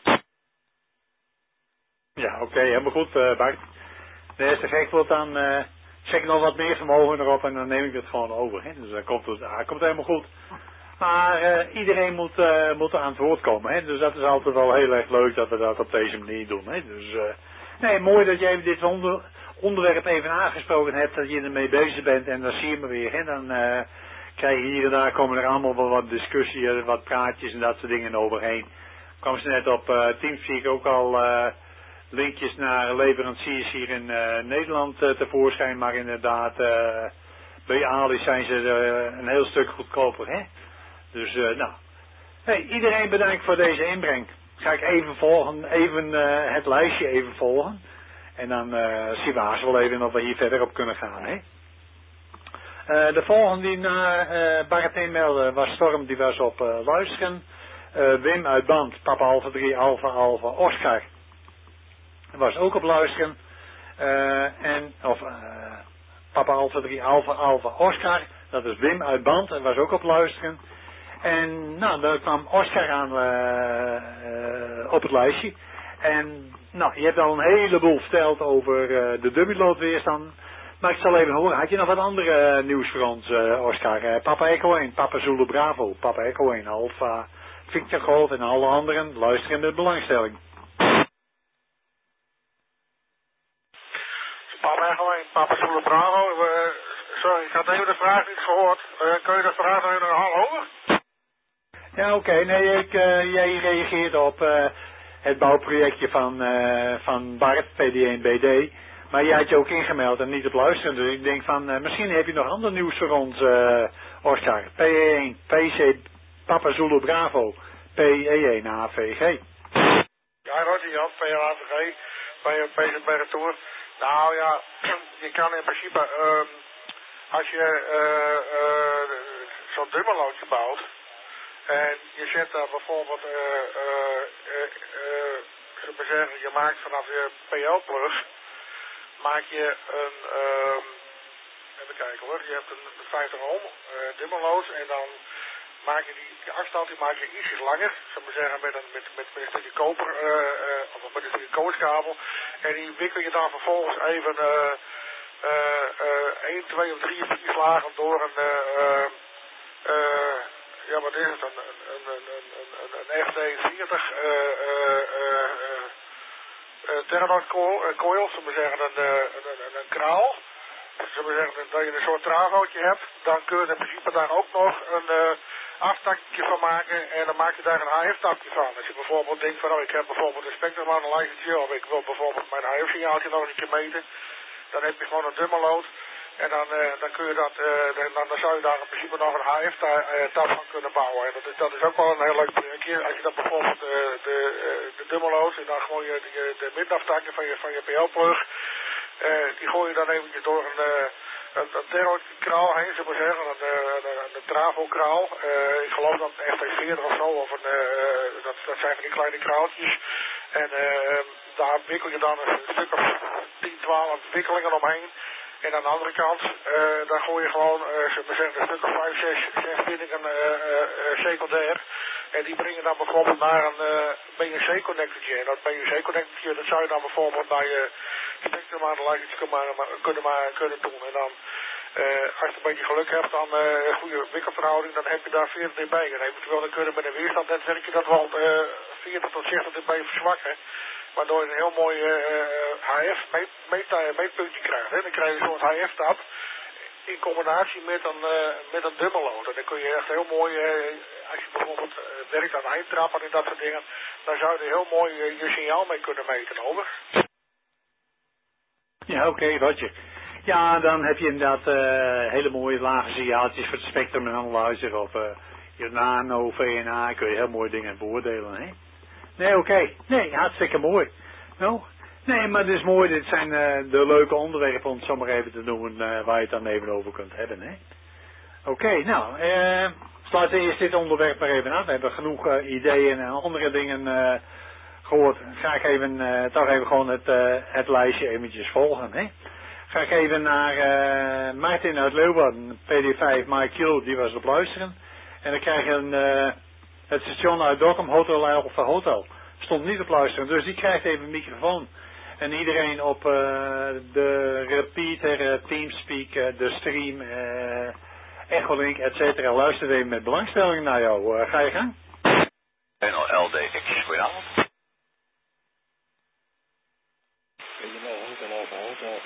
Ja, oké, helemaal goed, Bart. De eerste gek wordt dan, zeg ik nog wat meer vermogen erop en dan neem ik het gewoon over. Hè? Dus dan komt het helemaal goed. Maar iedereen moet aan het woord komen. Hè? Dus dat is altijd wel heel erg leuk dat we dat op deze manier doen. Hè? Dus nee, mooi dat jij dit onderwerp even aangesproken hebt, dat je ermee bezig bent en dan zie je me weer. Hè? Dan krijg je hier en daar komen er allemaal wel wat discussies, wat praatjes en dat soort dingen overheen. Kwam ze net op Teamspeak ook al linkjes naar leveranciers hier in Nederland tevoorschijn, maar inderdaad bij Ali zijn ze een heel stuk goedkoper, hè? Dus nou, Hey, iedereen bedankt voor deze inbreng. Ga ik even volgen, het lijstje even volgen. En dan zien we haast wel even of we hier verder op kunnen gaan. Hè? De volgende die naar Bart inmeldde was Storm, die was op luisteren. Wim uit Band, Papa Alpha 3 Alpha Alpha Oscar. Was ook op luisteren. Papa Alpha 3 Alpha Alpha Oscar. Dat is Wim uit Band en was ook op luisteren. En nou, daar kwam Oscar aan op het lijstje. En nou, je hebt al een heleboel verteld over de dubbelloodweerstand. Maar ik zal even horen, had je nog wat andere nieuws voor ons, Oscar? Papa Echo 1, Papa Zulu Bravo, Papa Echo 1, Alpha Victor Golf en alle anderen luisteren met belangstelling. Papa Echo 1, Papa Zulu Bravo. Sorry, ik had even de vraag niet gehoord. Kun je de vraag nog even herhalen? Ja, oké. Nee, jij reageert op het bouwprojectje van Bart, PD1BD. Maar jij had je ook ingemeld en niet op luisteren. Dus ik denk van, misschien heb je nog ander nieuws voor ons, Oscar. PE1, PC, Papa Zulu Bravo, PE1, AVG. Ja, Roger Jan, PE1, AVG, bij de Tour. Nou ja, je kan in principe, als je zo'n dubbelloodje bouwt, en je zet daar bijvoorbeeld, je maakt vanaf je PL-plug, maak je een, even kijken hoor, je hebt een 50 ohm dimmerloos en dan maak je die afstand die maak je ietsjes langer, zou maar zeggen, met een stukje koper, of met een stukje kooskabel, en die wikkel je dan vervolgens even 1, 2 of 3 of 4 slagen door een, ja, wat is het, een FD40 Terranort coil, zullen we zeggen, een kraal. Zullen we zeggen dat je een soort travootje hebt, dan kun je in principe daar ook nog een aftakje van maken en dan maak je daar een HF-tapje van. Als je bijvoorbeeld denkt van, oh, ik heb bijvoorbeeld een spectrum analysertje of ik wil bijvoorbeeld mijn HF-signaaltje nog een keer meten, dan heb je gewoon een dummerlood. En dan kun je dan zou je daar in principe nog een HF-tap van kunnen bouwen. En dat is ook wel een heel leuk projectje. Als je dan bijvoorbeeld de dummerloos en dan gewoon de middenaftakken van je PL-plug, die gooi je dan eventjes door een terrorkraal heen, zullen we zeggen, een travo-kraal. Ik geloof dat een FT40 of zo, of dat zijn van die kleine kraaltjes. En daar wikkel je dan een stuk of 10, 12 wikkelingen omheen. En aan de andere kant, dan gooi je gewoon, zullen we zeggen, een stuk of 5, 6 bindingen secundair. En die brengen dan bijvoorbeeld naar een BNC-connectortje. En dat BNC-connectortje, dat zou je dan bijvoorbeeld naar je spectrum analysertje kunnen doen. En dan, als je een beetje geluk hebt, dan een goede wikkelverhouding, dan heb je daar 40 dB. En eventueel dan kunnen met een weerstandnetwerkje dat wel 40 tot 60 dB verzwakken. Waardoor je een heel mooi HF-meetpuntje krijgt. Hè. Dan krijg je een soort HF-tap in combinatie met een dubbelload. En dan kun je echt heel mooi, als je bijvoorbeeld werkt aan eindtrappen en dat soort dingen, dan zou je er heel mooi je signaal mee kunnen meten, over. Ja, oké, Roger. Ja, dan heb je inderdaad hele mooie lage signaaltjes voor het spectrum en analyzer of je nano, VNA, kun je heel mooie dingen beoordelen, hè. Nee, oké. Nee, hartstikke mooi. Nou, nee, maar het is mooi. Dit zijn de leuke onderwerpen om het zo maar even te noemen waar je het dan even over kunt hebben, hè. Oké, nou, sluiten eerst dit onderwerp maar even af. We hebben genoeg ideeën en andere dingen gehoord. Ga ik even, toch even gewoon het lijstje eventjes volgen, hè. Ga ik even naar Martin uit Leeuwarden, PD5 Mike die was op luisteren. En dan krijg je het station uit Dokkum, Hotel Alpha Hotel. Stond niet op luisteren, dus die krijgt even een microfoon. En iedereen op de repeater, Teamspeak, de stream, Echolink, etc. luistert even met belangstelling naar jou. Ga je gang? NLDX, goedenavond. Hotel Alpha Hotel.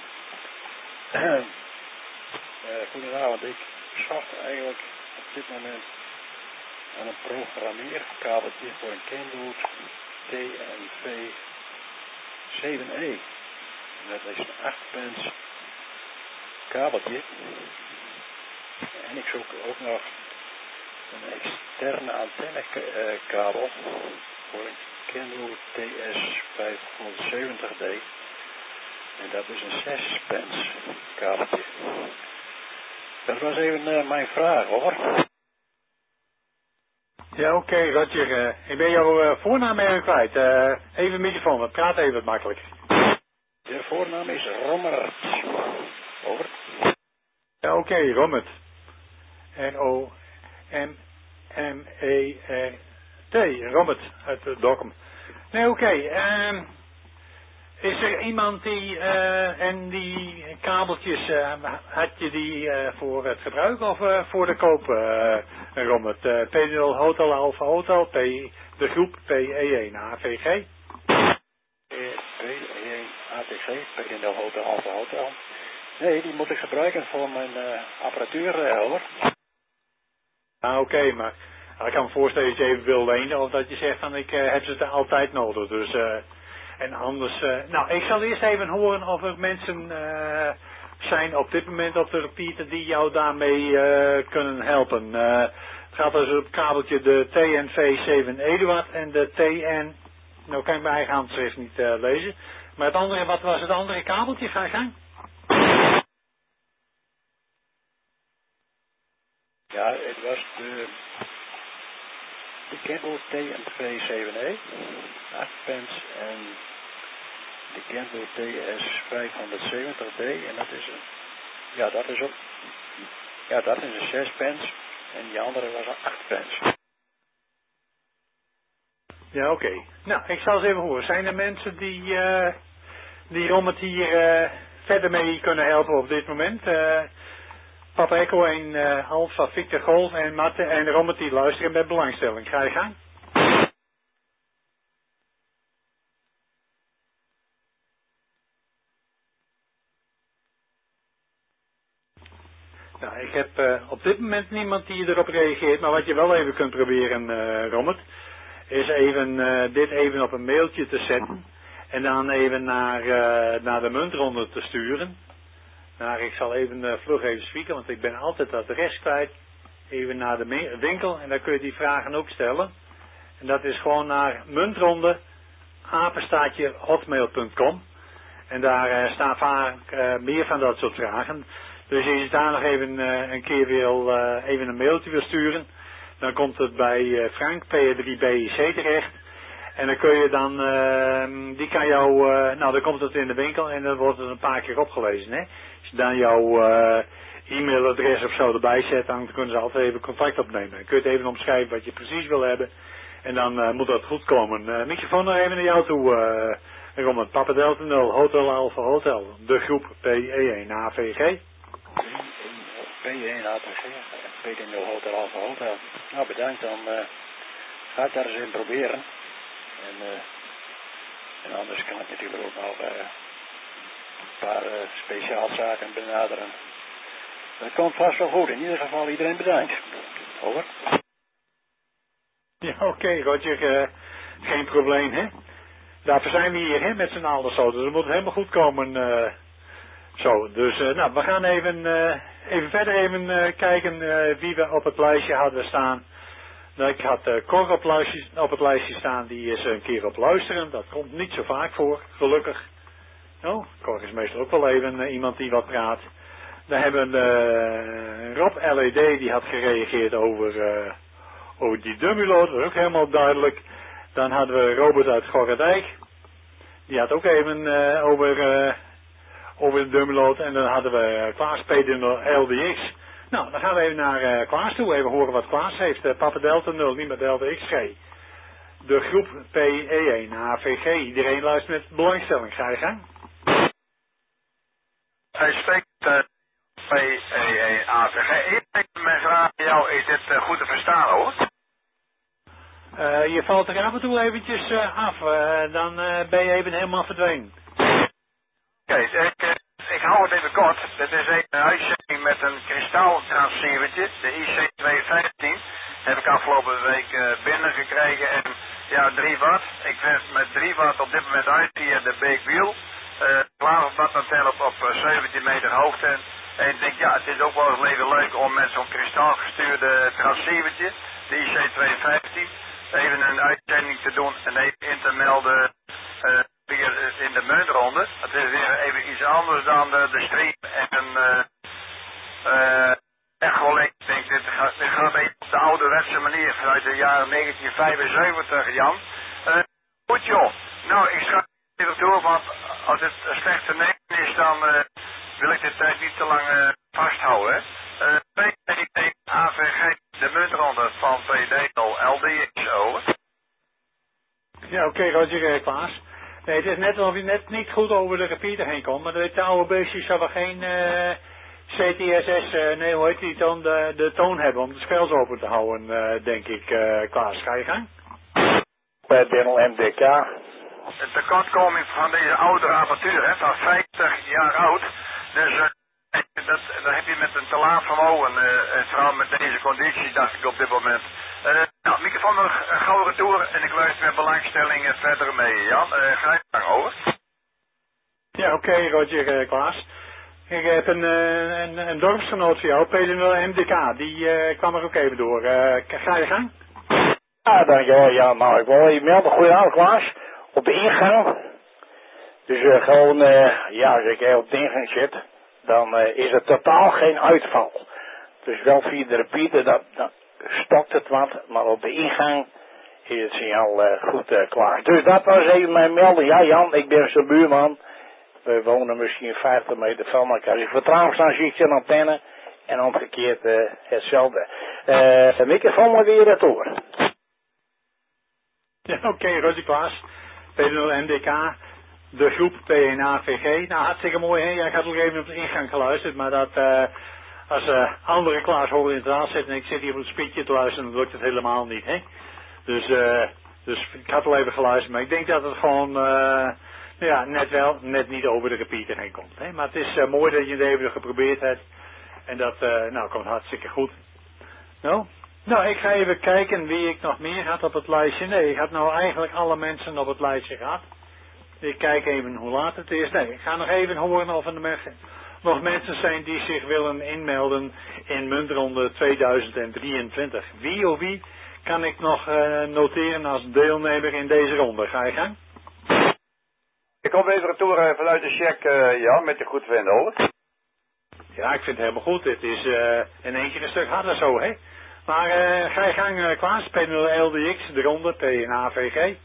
Goedenavond, ik zocht eigenlijk op dit moment aan een programmeerkabeltje voor een Kenwood TNV 7E. Dat is een 8-pens kabeltje. En ik zoek ook nog een externe antennekabel voor een Kenwood TS570D. En dat is een 6 pence kabeltje. Dat was even mijn vraag, hoor. Ja, oké, Roger. Ik ben jouw voornaam even kwijt. Even een microfoon, praat even wat makkelijker. De voornaam is Rommert. Over. Ja, oké, Rommert. R-O-M-M-E-R-T. Rommert uit Dokkum. Nee, oké. Is er iemand die, en die kabeltjes, had je die voor het gebruik of voor de koop, Rommert? P0 Hotel Alpha Hotel, de groep PE1 AVG? PE1 ATG, P0 Hotel Alpha Hotel. Nee, die moet ik gebruiken voor mijn apparatuur, hoor. Ah, oké, maar ik kan me voorstellen dat je even wil lenen of dat je zegt van ik heb ze altijd nodig, dus... En anders, nou, ik zal eerst even horen of er mensen zijn op dit moment op de repeater die jou daarmee kunnen helpen. Het gaat dus op het kabeltje de TNV7 Eduard en de TN, nou kan ik mijn eigen handschrift niet lezen. Maar het andere, wat was het andere kabeltje? Ga je gang. Ja, het was de Kenwood TNV7E, 8 pence en de Kenwood TS570D en dat is een, ja dat is ook, ja dat is een 6 pence en die andere was een 8 pence. Ja, oké. Nou, ik zal eens even horen. Zijn er mensen die Rommert hier verder mee kunnen helpen op dit moment? Papa Echo 1 Alpha Victor Golf en Matte en Rommert die luisteren met belangstelling. Ga je gang? Nou, ik heb op dit moment niemand die erop reageert, maar wat je wel even kunt proberen, Rommert, is even dit even op een mailtje te zetten en dan even naar de muntronde te sturen. Nou, ik zal even vlug even spieken, want ik ben altijd het adres kwijt. Even naar de winkel en dan kun je die vragen ook stellen. En dat is gewoon naar muntronde, hotmail.com. En daar staan vaak meer van dat soort vragen. Dus als je daar nog even een keer even een mailtje wil sturen, dan komt het bij Frank, PR3BIC terecht. En dan kun je dan, die kan jou, nou dan komt het in de winkel en dan wordt het een paar keer opgelezen, hè. Als je dan jouw e-mailadres of zo erbij zet, dan kunnen ze altijd even contact opnemen. Dan kun je het even omschrijven wat je precies wil hebben. En dan moet dat goed komen. Microfoon nog even naar jou toe, Rommert. Papa Delta 0, Hotel Alpha Hotel. De groep PE1 AVG. P1 ATG, P0 Hotel Alpha Hotel. Nou bedankt, dan ga ik daar eens in proberen. En anders kan ik natuurlijk ook nog een paar speciaalzaken benaderen. Dat komt vast wel goed. In ieder geval iedereen bedankt. Over. Ja, oké, Roger. Geen probleem, hè. Daarvoor zijn we hier, hè, met z'n allen zo. Dus het moet helemaal goed komen. Zo, dus nou, we gaan even verder kijken wie we op het lijstje hadden staan. Nou, ik had Cor op het lijstje staan, die is een keer op luisteren. Dat komt niet zo vaak voor, gelukkig. Nou, Cor is meestal ook wel even iemand die wat praat. Dan hebben we Rob LED, die had gereageerd over die Dummulo, dat was ook helemaal duidelijk. Dan hadden we Robert uit Gorredijk. Die had ook even over de Dummulo. En dan hadden we Klaas Peter LDX. Nou, dan gaan we even naar Klaas toe. Even horen wat Klaas heeft. Papa Delta 0, niet met Delta XG. De groep PE1 AVG. Iedereen luistert met belangstelling. Ga je gang. Hij spreekt PE1 AVG. Ik ben graag aan jou. Is dit goed te verstaan, hoor? Je valt er af en toe eventjes af. Dan ben je even helemaal verdwenen. Oké, ik hou het even kort. Dit is een uitzending met een kristaltransceivertje, de IC215. Heb ik afgelopen week binnengekregen en ja, 3 watt. Ik ben met 3 watt op dit moment uit via de Big Wheel. 12 watt antenne op 17 meter hoogte. En ik denk, ja, het is ook wel eens even leuk om met zo'n kristalgestuurde transceivertje, de IC215, even een uitzending te doen en even in te melden weer in de muntronde. Het is weer even iets anders dan de stream en echolink. Ik denk, dit gaat even op de ouderwetse manier vanuit de jaren 1975, Jan. Goed joh. Nou, ik schrijf even door, want als het een slechte neem is, dan wil ik dit tijd niet te lang vasthouden. AVG, de muntronde van PD0 LDX, over. Ja, oké, Roger Klaas. Nee, het is net alsof je net niet goed over de repeater heen komt, maar de oude beestjes zullen geen CTSS, nee, hoe heet die dan, de toon hebben om de spels open te houden, denk ik, Klaas. Ga je gang? Bij Dennel MDK. De tekortkoming van deze oudere apparatuur, hè, van 50 jaar oud. Dus dat heb je met een te laag vermogen, vooral met deze conditie, dacht ik op dit moment. Nou, microfoon nog een gouden retour en ik luister met belangstelling verder mee, Jan. Ga je gang, over. Ja, oké, Roger Klaas. Ik heb een dorpsgenoot voor jou, PD0 MDK, die kwam er ook even door. Ga je gang? Ja, dankjewel. Ja, nou, ik wil even melden. Goedenavond, Klaas. Op de ingang. Dus gewoon, ja, als ik op de ingang zit, dan is er totaal geen uitval. Dus wel via de repeater, dan stokt het wat, maar op de ingang is het signaal goed klaar. Dus dat was even mijn melding. Ja, Jan, ik ben zijn buurman. We wonen misschien 50 meter van elkaar. Ik vertrouw dan zie ik zijn antenne en omgekeerd hetzelfde. De microfoon maar weer retour. Ja, oké, Roger Klaas. PD0 MDK, de groep PNAVG. Nou, hartstikke mooi, hè? Ja, ik had nog even op de ingang geluisterd, maar dat als andere Klaas hoger in het raad zit en ik zit hier op het spiekje te luisteren, dan lukt het helemaal niet, hè? Dus ik had al even geluisterd, maar ik denk dat het gewoon, ja, net niet over de repeater heen komt, hè? Maar het is mooi dat je het even geprobeerd hebt en dat, nou, komt hartstikke goed. Nou, ik ga even kijken wie ik nog meer had op het lijstje. Nee, ik had nou eigenlijk alle mensen op het lijstje gehad. Ik kijk even hoe laat het is. Nee, ik ga nog even horen of er nog mensen zijn die zich willen inmelden in muntronde 2023. Wie of wie kan ik nog noteren als deelnemer in deze ronde? Ga je gang? Ik kom even retour vanuit de check, Jan, met je goed vinden, hoor. Ja, ik vind het helemaal goed. Het is in één keer een stuk harder zo, hè? Maar ga je gang, Klaas, PD0 LDX, de ronde, PNAVG.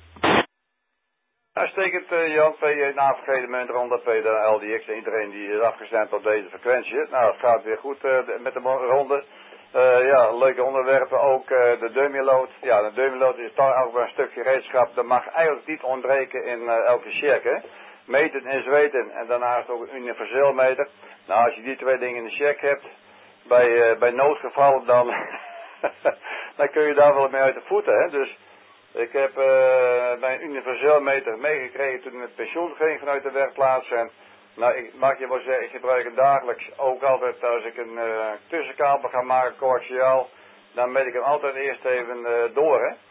Uitstekend, Jan, PNAVG, de muntronde, PD0 LDX, iedereen die is afgestemd op deze frequentie. Nou, het gaat weer goed met de ronde. Ja, leuke onderwerpen, ook de dummy-load. Ja, de dummy-load is toch ook wel een stuk gereedschap. Dat mag eigenlijk niet ontbreken in elke check, hè. Meten en zweten en daarnaast ook een universeel meter. Nou, als je die twee dingen in de check hebt, bij noodgevallen dan... dan kun je daar wel mee uit de voeten, hè. Dus ik heb bij een universeel meter meegekregen toen ik met pensioen ging vanuit de werkplaats. En nou, ik mag je wel zeggen, ik gebruik het dagelijks ook altijd als ik een tussenkabel ga maken, coaxiaal. Dan meet ik hem altijd eerst even door, hè.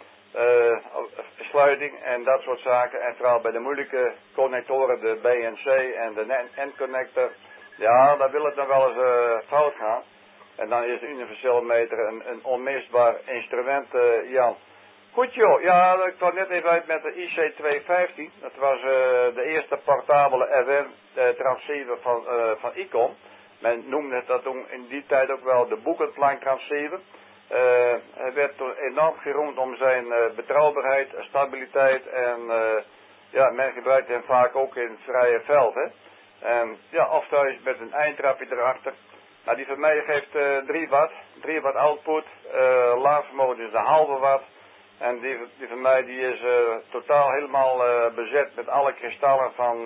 Sluiting en dat soort zaken. En vooral bij de moeilijke connectoren, de BNC en de N-connector. Ja, dan wil het dan wel eens fout gaan. En dan is de universele meter een onmisbaar instrument, Jan. Goed joh, ja, ik kwam net even uit met de IC215. Dat was de eerste portabele FM-transceiver van ICOM. Men noemde dat toen in die tijd ook wel de boekenplank-transceiver. Hij werd toen enorm geroemd om zijn betrouwbaarheid, stabiliteit en ja, men gebruikte hem vaak ook in het vrije veld, hè. En ja, of thuis met een eindtrapje erachter. Nou, die van mij geeft 3 watt output, laadvermogen is de halve watt. En die van mij die is totaal helemaal bezet met alle kristallen van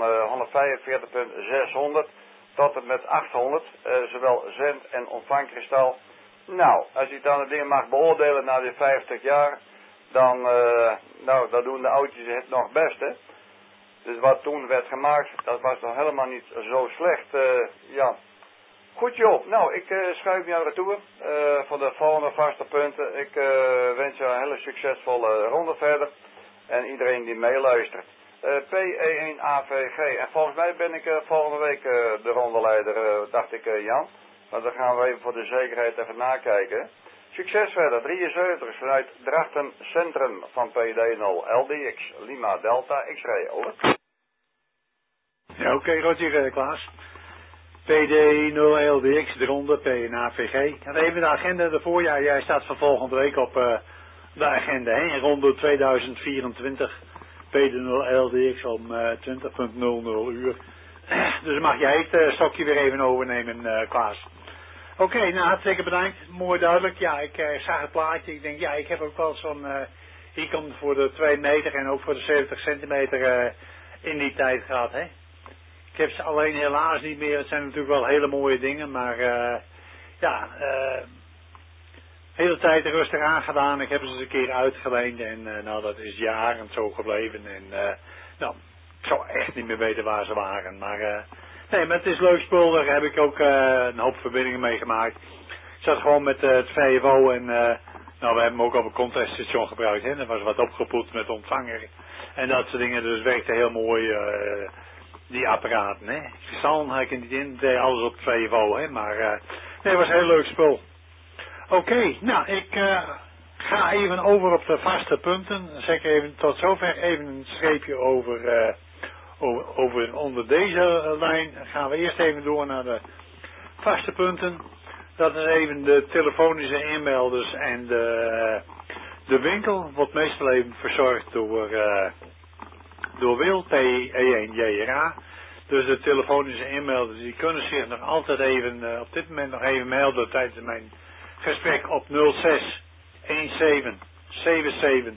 145.600 tot en met 800, zowel zend- en ontvangkristal. Nou, als je dan het ding mag beoordelen na die 50 jaar, dan doen de oudjes het nog best, hè. Dus wat toen werd gemaakt, dat was nog helemaal niet zo slecht, Jan. Goed joh, nou ik schuif jou retour voor de volgende vaste punten. Ik wens jou een hele succesvolle ronde verder. En iedereen die meeluistert. P1AVG. En volgens mij ben ik volgende week de rondeleider, dacht ik Jan. Maar dan gaan we even voor de zekerheid even nakijken. Succes verder, 73 vanuit Drachten Centrum van PD0 LDX Lima Delta X-ray, over. Ja, oké, Roger, Klaas. PD0 LDX, de ronde, PNAVG. En even de agenda ervoor. Ja, jij staat van volgende week op de agenda, hè? Ronde 2024. PD0 LDX om 20.00 uur. Dus mag jij het stokje weer even overnemen, Klaas. Oké, nou hartstikke bedankt. Mooi duidelijk. Ja, ik zag het plaatje. Ik denk, ja, ik heb ook wel zo'n... hier komt voor de 2 meter en ook voor de 70 centimeter in die tijd gehad, hè. Ik heb ze alleen helaas niet meer. Het zijn natuurlijk wel hele mooie dingen, maar ja, hele tijd rustig aangedaan. Ik heb ze eens een keer uitgeleend en nou, dat is jaren zo gebleven. En nou, ik zou echt niet meer weten waar ze waren. Maar nee, maar het is leuk spul. Daar heb ik ook een hoop verbindingen mee gemaakt. Ik zat gewoon met het VFO en nou, we hebben hem ook op een conteststation gebruikt. Hè. Er was wat opgepoetst met de ontvanger en dat soort dingen. Dus het werkte heel mooi. Die apparaten, hè. Kristal had ik er niet in, deed alles op 2 VO, hè. Maar nee, het was een heel leuk spul. Oké, nou, ik ga even over op de vaste punten. Dan zeg ik even tot zover even een streepje over onder deze lijn. Dan gaan we eerst even door naar de vaste punten. Dat is even de telefonische inmelders en de winkel. Wordt meestal even verzorgd door Wil, P1JRA. Dus de telefonische inmelders, die kunnen zich nog altijd even, op dit moment nog even melden tijdens mijn gesprek op 06 17 77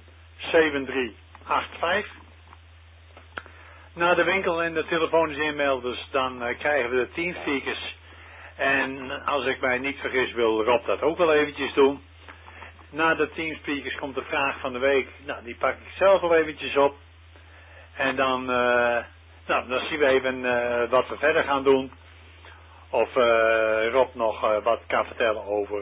7385. Na de winkel en de telefonische inmelders, dan krijgen we de teamspeakers. En als ik mij niet vergis, wil Rob dat ook wel eventjes doen. Na de teamspeakers komt de vraag van de week. Nou, die pak ik zelf wel eventjes op. En dan, nou, dan zien we even wat we verder gaan doen. Of Rob nog wat kan vertellen over,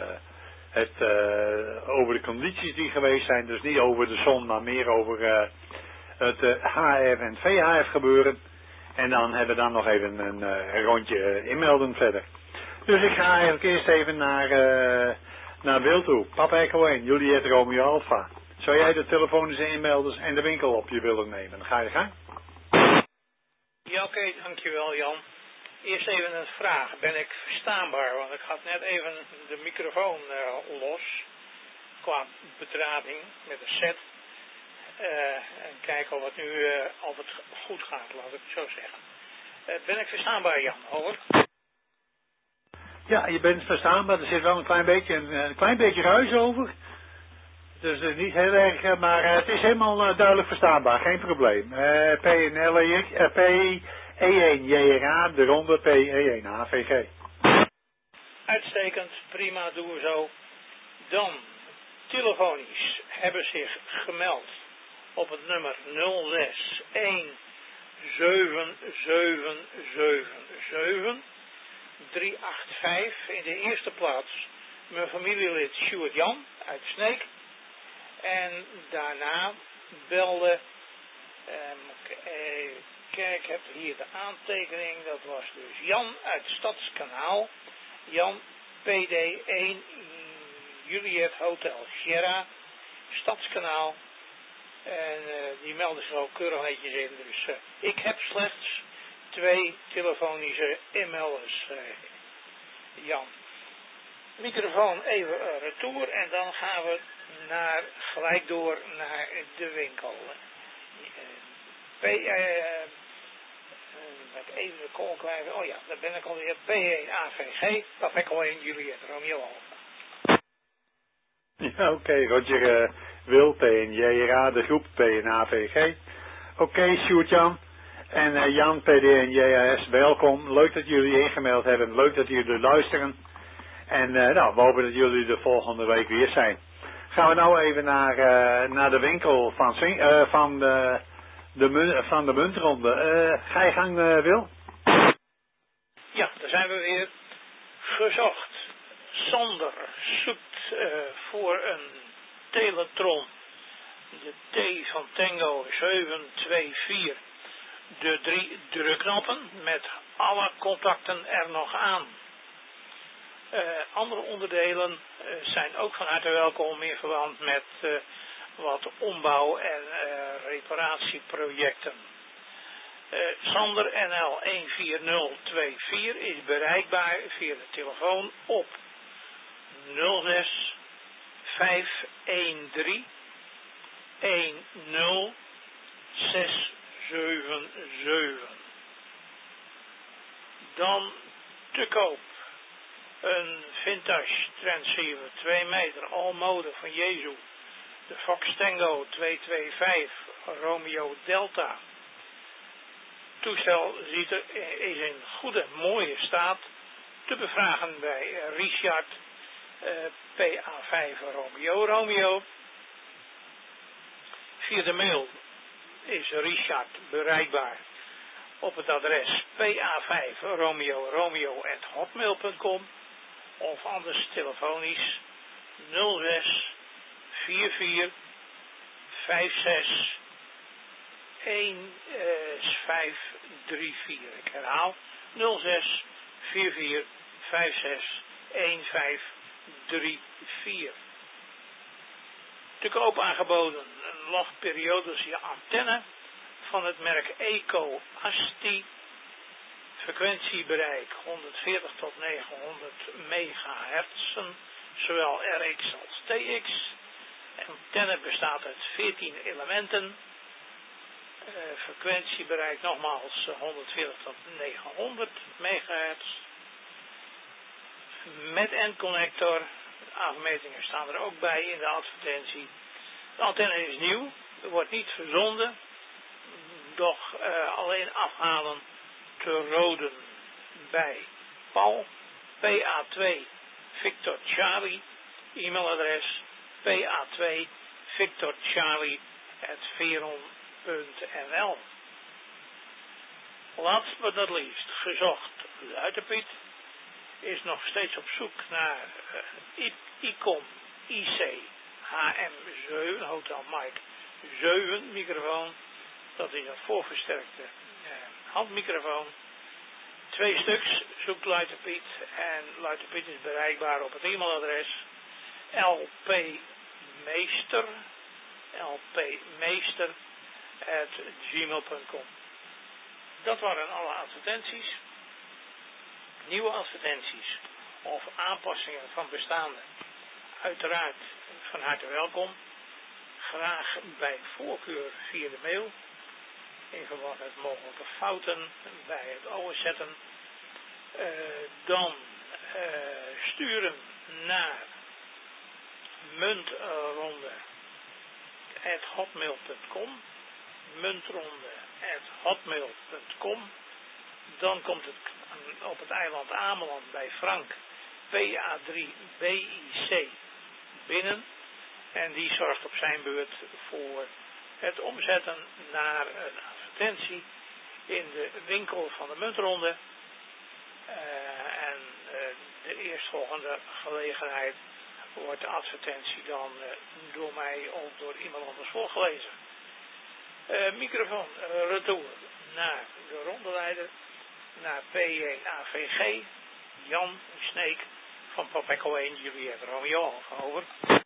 over de condities die geweest zijn. Dus niet over de zon, maar meer over het HF en VHF gebeuren. En dan hebben we dan nog even een rondje inmelden verder. Dus ik ga eigenlijk eerst even naar Wil toe. Papa Echo 1, Juliet Romeo Alpha. Zou jij de telefonische inmelders en de winkel op je willen nemen? Dan ga je gang. Ja, oké, dankjewel Jan. Eerst even een vraag. Ben ik verstaanbaar? Want ik had net even de microfoon los. Qua bedrading met een set. En kijken of het nu altijd goed gaat, laat ik het zo zeggen. Ben ik verstaanbaar, Jan? Over. Ja, je bent verstaanbaar. Er zit wel een klein beetje ruis over. Dus niet heel erg, maar het is helemaal duidelijk verstaanbaar. Geen probleem. P1JRA, de ronde P1AVG. Uitstekend, prima, doen we zo. Dan, telefonisch hebben zich gemeld op het nummer 06 17777 385. In de eerste plaats mijn familielid Sjoerd Jan uit Sneek. En daarna belde, kijk, ik heb hier de aantekening, dat was dus Jan uit Stadskanaal. Jan, PD1 Juliet Hotel Sierra, Stadskanaal. En die melden zich ook keurig netjes in. Dus ik heb slechts 2 telefonische inmelders, Jan. Microfoon even retour en dan gaan we gelijk door naar de winkel. Even de call krijgen. Oh ja, daar ben ik alweer. P1AVG, dat heb ik al in Juliet Romeo Alpha. Ja, oké, Roger Wil, PNJRA, de groep PNAVG. Oké, Sjoerd-Jan en Jan, PDNJAS, welkom. Leuk dat jullie ingemeld hebben, leuk dat jullie luisteren. En nou, we hopen dat jullie de volgende week weer zijn. Gaan we nou even naar de winkel van de muntronde. Ga je gang, Wil? Ja, daar zijn we weer. Gezocht. Sander zoekt voor een Teletron De T van Tango 724. De 3 drukknoppen met alle contacten er nog aan. Andere onderdelen zijn ook van harte welkom in verband met wat ombouw- en reparatieprojecten. Sander NL 14024 is bereikbaar via de telefoon op 06 513 10677. Dan te koop een vintage transceiver 2 meter all mode van Jezu. De Fox Tango 225 Romeo Delta. Het toestel is in goede, mooie staat te bevragen bij Richard PA5 Romeo. Via de mail is Richard bereikbaar op het adres pa5romeo@hotmail.com of anders telefonisch 06 44 56 1534. Ik herhaal 06 44 56 1534. Te koop aangeboden een logperiodische antenne van het merk Eco Asti. Frequentiebereik 140 tot 900 megahertz, zowel RX als TX. De antenne bestaat uit 14 elementen. Frequentiebereik nogmaals 140 tot 900 megahertz. Met endconnector. De afmetingen staan er ook bij in de advertentie. De antenne is nieuw. Er wordt niet verzonden. Doch alleen afhalen te Roden bij Paul. PA2 Victor Charlie. E-mailadres PA2 Victor Charlie @veron.nl. Last but not least, gezocht Luiterpiet is nog steeds op zoek naar Icon IC HM7 Hotel Mike 7 microfoon. Dat is een voorversterkte handmicrofoon. 2 stuks zoekt Luiterpiet en Luiterpiet is bereikbaar op het e-mailadres lpmeester@gmail.com. Dat waren alle advertenties. Nieuwe advertenties of aanpassingen van bestaande. Uiteraard van harte welkom. Graag bij voorkeur via de mail. In verband met mogelijke fouten bij het overzetten. Dan sturen naar muntronde@hotmail.com. muntronde@hotmail.com. Dan komt het op het eiland Ameland bij Frank PA3BIC binnen. En die zorgt op zijn beurt voor het omzetten naar een advertentie in de winkel van de Muntronde. En de eerstvolgende gelegenheid wordt de advertentie dan door mij of door iemand anders voorgelezen. Microfoon retour naar de rondeleider, naar P1AVG, Jan Sneek van Papa Echo 1 Juliet Romeo Alfa, over.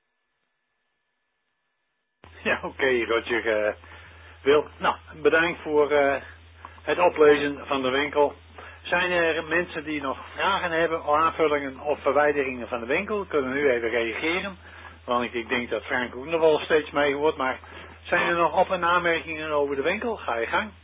Ja, oké, Roger. Wil, nou, bedankt voor het oplezen van de winkel. Zijn er mensen die nog vragen hebben, aanvullingen of verwijderingen van de winkel? Kunnen nu even reageren. Want ik denk dat Frank ook nog wel steeds mee hoort. Maar zijn er nog op- en aanmerkingen over de winkel? Ga je gang.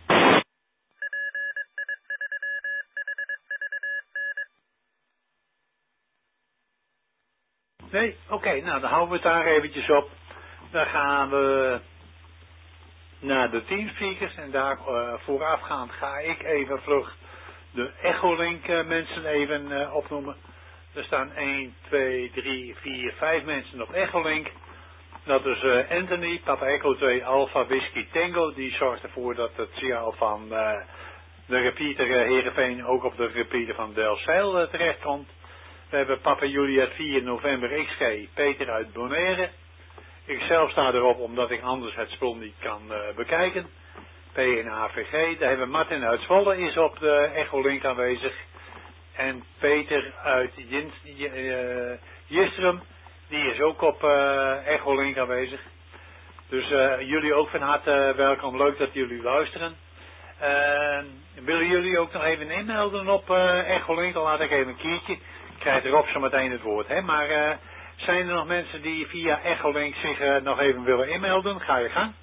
Nee? Oké, nou dan houden we het daar eventjes op. Dan gaan we naar de teamspeakers. En daar voorafgaand ga ik even vlug de Echolink mensen even opnoemen. Er staan 1, 2, 3, 4, 5 mensen op Echolink. Dat is Anthony, Papa Echo 2, Alpha Whisky Tango. Die zorgt ervoor dat het signaal van de repeater Heerenveen ook op de repeater van Delfzijl terechtkomt. We hebben Papa Juliet 4 November XG, Peter uit Bonaire. Ik zelf sta erop omdat ik anders het spul niet kan bekijken. PNAVG. Daar hebben Martin uit Zwolle is op de Echolink aanwezig. En Peter uit Jistrum, die is ook op Echolink aanwezig. Dus jullie ook van harte welkom. Leuk dat jullie luisteren. Willen jullie ook nog even inmelden op Echolink? Dan laat ik even een keertje. Ik krijg erop zo meteen het woord. Hè? Maar zijn er nog mensen die via Echolink zich nog even willen inmelden? Ga je gang.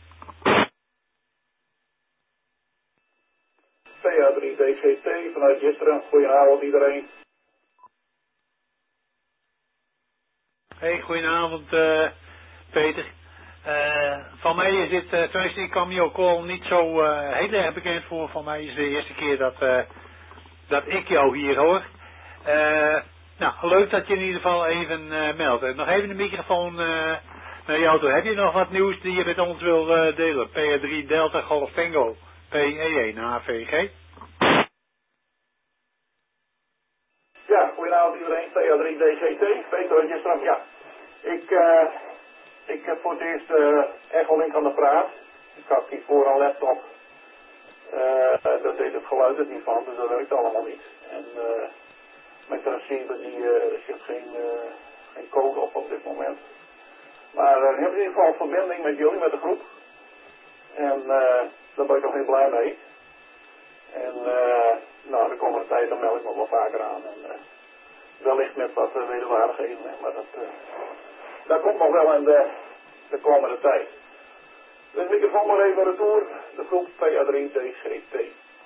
PA3DGT vanuit Jisteren. Goedenavond iedereen. Hey, goedenavond Peter. Van mij is dit, tenminste ik kwam jouw call niet zo heel erg bekend voor. Van mij is het de eerste keer dat ik jou hier hoor. Nou, leuk dat je in ieder geval even meldt. Nog even de microfoon naar jou toe. Heb je nog wat nieuws die je met ons wil delen? PA3 Delta Golf Tango PE1 AVG. Ja, goedenavond iedereen. PA3 DGT. Peter uit Jisteren. Ja, ik heb voor het eerst Echolink aan de praat. Ik had hiervoor een laptop. Daar deed het geluid het niet van, dus dat werkt allemaal niet. En mijn transceiver die zit geen code op dit moment. Maar ik heb in ieder geval verbinding met jullie, met de groep. En daar ben ik nog heel blij mee. En nou, de komende tijd dan meld ik nog wel vaker aan. En wellicht met wat wederwaardigheden, maar dat komt nog wel in de komende tijd. Dus microfoon maar even retour, de groep PA3DGT.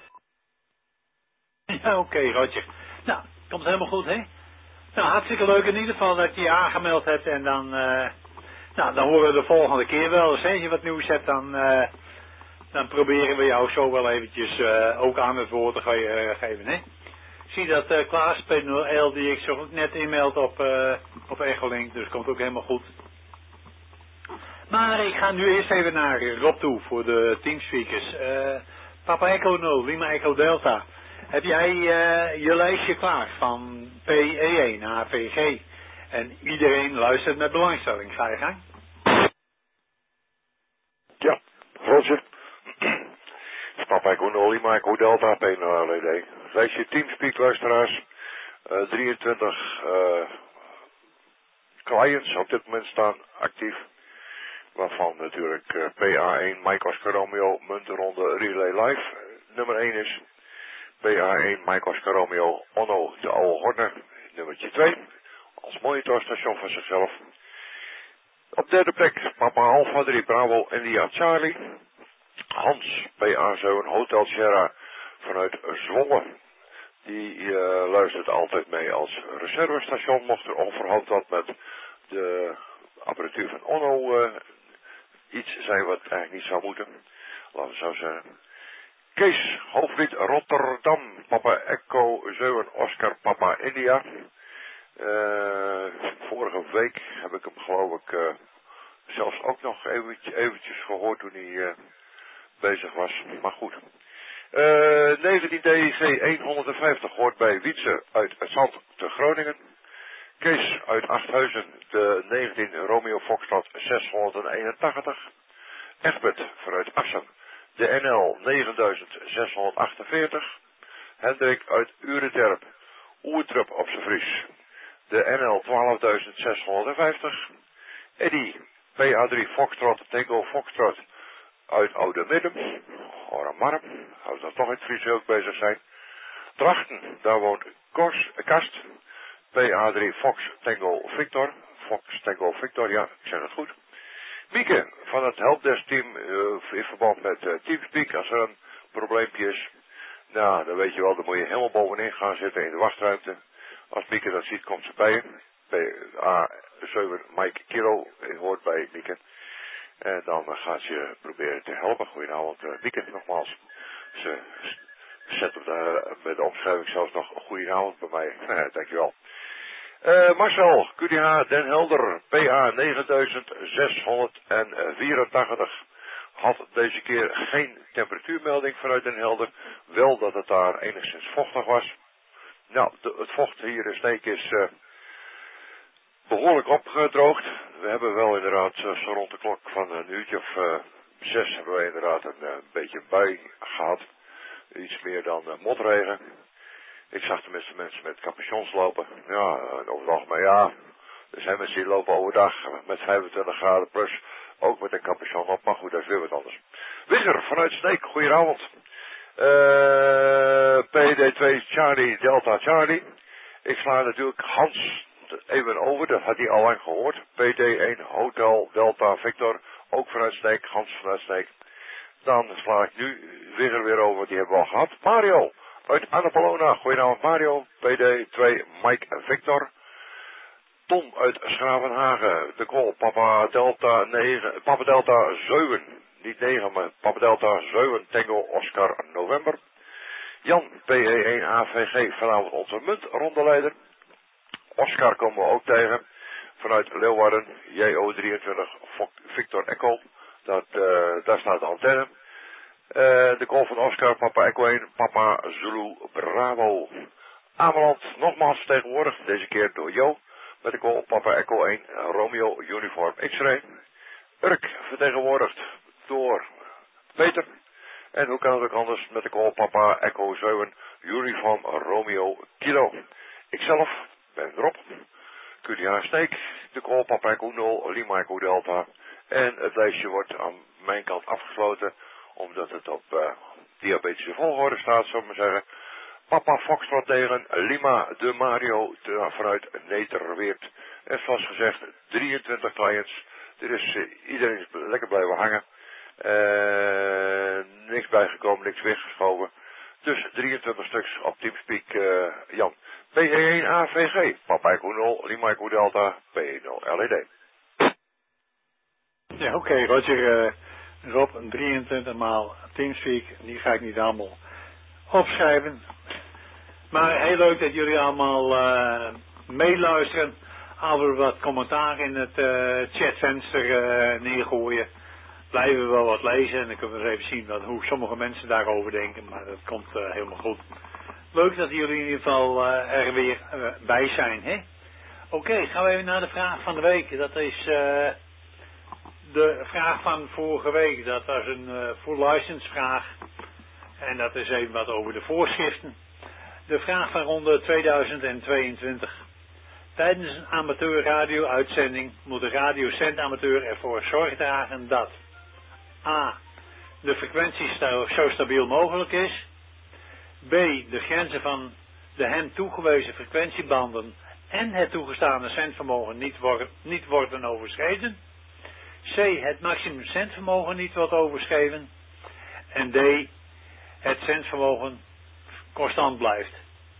Ja, oké, Roger. Nou, komt helemaal goed, hè? Nou, hartstikke leuk in ieder geval dat je je aangemeld hebt en dan, nou, dan horen we de volgende keer wel. Als je wat nieuws hebt, dan proberen we jou zo wel eventjes ook aan het woord te geven, hè? Ik zie dat Klaas P0L die ik zo net inmeld op Echolink, dus komt ook helemaal goed. Maar ik ga nu eerst even naar Rob toe voor de teamspeakers. Papa Echo 0, Lima Echo Delta. Heb jij je lijstje klaar van PE1 AVG? En iedereen luistert met belangstelling. Ga je gang? Ja, Roger. Papa Echo 0, Lima Echo Delta, P0LED. Lijstje teamspeak luisteraars. 23 clients op dit moment staan actief. Waarvan natuurlijk PA1 Mike Oscar Romeo Muntenronde Relay Live nummer 1 is. PA1 Mike Oscar Romeo Onno de Oude Horner nummertje 2. Als monitorstation van zichzelf. Op derde plek Papa Alpha 3 Bravo India Charlie. Hans PA7 Hotel Sierra vanuit Zwolle. Die luistert altijd mee als reservestation. Mocht er onverhoopt wat met de apparatuur van Onno iets zijn wat eigenlijk niet zou moeten. Laten we zo zeggen. Kees, Hoofdlied Rotterdam, Papa Echo 7 Oscar Papa India. Vorige week heb ik hem geloof ik zelfs ook nog eventjes gehoord toen hij bezig was. Maar goed. 19 DEC 150 hoort bij Wietse uit het Zand te Groningen. Kees uit Achthuizen, de 19 Romeo Foxtrot 681. Egbert vanuit Assen, de NL 9648. Hendrik uit Ureterp, Oertrup op zijn Fries, de NL 12650. Eddy, PA3 Foxtrot, Tango Foxtrot uit Oude Middem. Horamarm, houdt dat toch in het Fries ook bezig zijn. Drachten, daar woont Kast. PA3 Fox Tango Victor. Fox Tango Victor, ja, ik zeg het goed. Mieke van het helpdesk team in verband met Teamspeak. Als er een probleempje is, nou, dan weet je wel, dan moet je helemaal bovenin gaan zitten in de wachtruimte. Als Mieke dat ziet, komt ze bij je. PA7 Mike Kiro hoort bij Mieke. En dan gaat ze proberen te helpen. Goedenavond, Mieke, nogmaals. Ze zet op met de omschrijving zelfs nog goedenavond bij mij. Dankjewel. Marcel, QDH Den Helder, PA 9684, had deze keer geen temperatuurmelding vanuit Den Helder. Wel dat het daar enigszins vochtig was. Nou, het vocht hier in Sneek is behoorlijk opgedroogd. We hebben wel inderdaad zo rond de klok van een uurtje of 6 hebben we inderdaad een beetje bij gehad. Iets meer dan motregen. Ik zag tenminste mensen met capuchons lopen. Ja, over het algemeen ja. Er zijn mensen die lopen overdag met 25 graden plus. Ook met een capuchon op, maar goed, dat is weer wat anders. Wigger vanuit Sneek, goedenavond. PD2 Charlie Delta Charlie. Ik sla natuurlijk Hans even over, dat had hij al lang gehoord. PD1 Hotel Delta Victor, ook vanuit Sneek, Hans vanuit Sneek. Dan sla ik nu weer over, die hebben we al gehad. Mario uit Annapolona, goedenavond Mario. PD2 Mike Victor. Tom uit Schravenhagen, de call, Papa Delta 9, Papa Delta 7, niet 9, maar Papa Delta 7, Tango Oscar November. Jan, PE1 AVG, vanavond onze muntrondelijder. Oscar komen we ook tegen, vanuit Leeuwarden, JO23, Victor Echo, daar staat de antenne. De call van Oscar, Papa Echo 1, Papa Zulu Bravo. Ameland, nogmaals vertegenwoordigd, deze keer door Jo. Met de call Papa Echo 1, Romeo Uniform X-Ray. Urk vertegenwoordigd door Peter. En hoe kan het ook anders met de call Papa Echo 7, Uniform Romeo Kilo. Ikzelf ben erop. QDH Sneek, de call Papa Echo 0, Lima Echo Delta. En het lijstje wordt aan mijn kant afgesloten, omdat het op diabetische volgorde staat, zou ik maar zeggen. Papa Foxtrot tegen Lima de Mario vanuit Nederweert. En zoals gezegd, 23 clients. Er is iedereen is lekker blijven hangen. Niks bijgekomen, niks weggeschoven. Dus 23 stuks op Teamspeak, Jan. PE1 AVG, Papa Echo 0, Lima Echo Delta, PE0 LED. Ja, oké, Roger. Rob, 23 maal Teamspeak, die ga ik niet allemaal opschrijven. Maar heel leuk dat jullie allemaal meeluisteren. Als we wat commentaar in het chatvenster neergooien, blijven we wel wat lezen. En dan kunnen we eens even zien hoe sommige mensen daarover denken. Maar dat komt helemaal goed. Leuk dat jullie in ieder geval er weer bij zijn. Hè? Oké, gaan we even naar de vraag van de week. Dat is de vraag van vorige week. Dat was een full license vraag. En dat is even wat over de voorschriften. De vraag van ronde 2022. Tijdens een amateur-radio-uitzending moet de radiocentamateur ervoor zorg dragen dat a. de frequentie zo stabiel mogelijk is. B. de grenzen van de hem toegewezen frequentiebanden en het toegestane zendvermogen niet worden overschreden. C. het maximum zendvermogen niet wordt overschreden. En D. het zendvermogen constant blijft.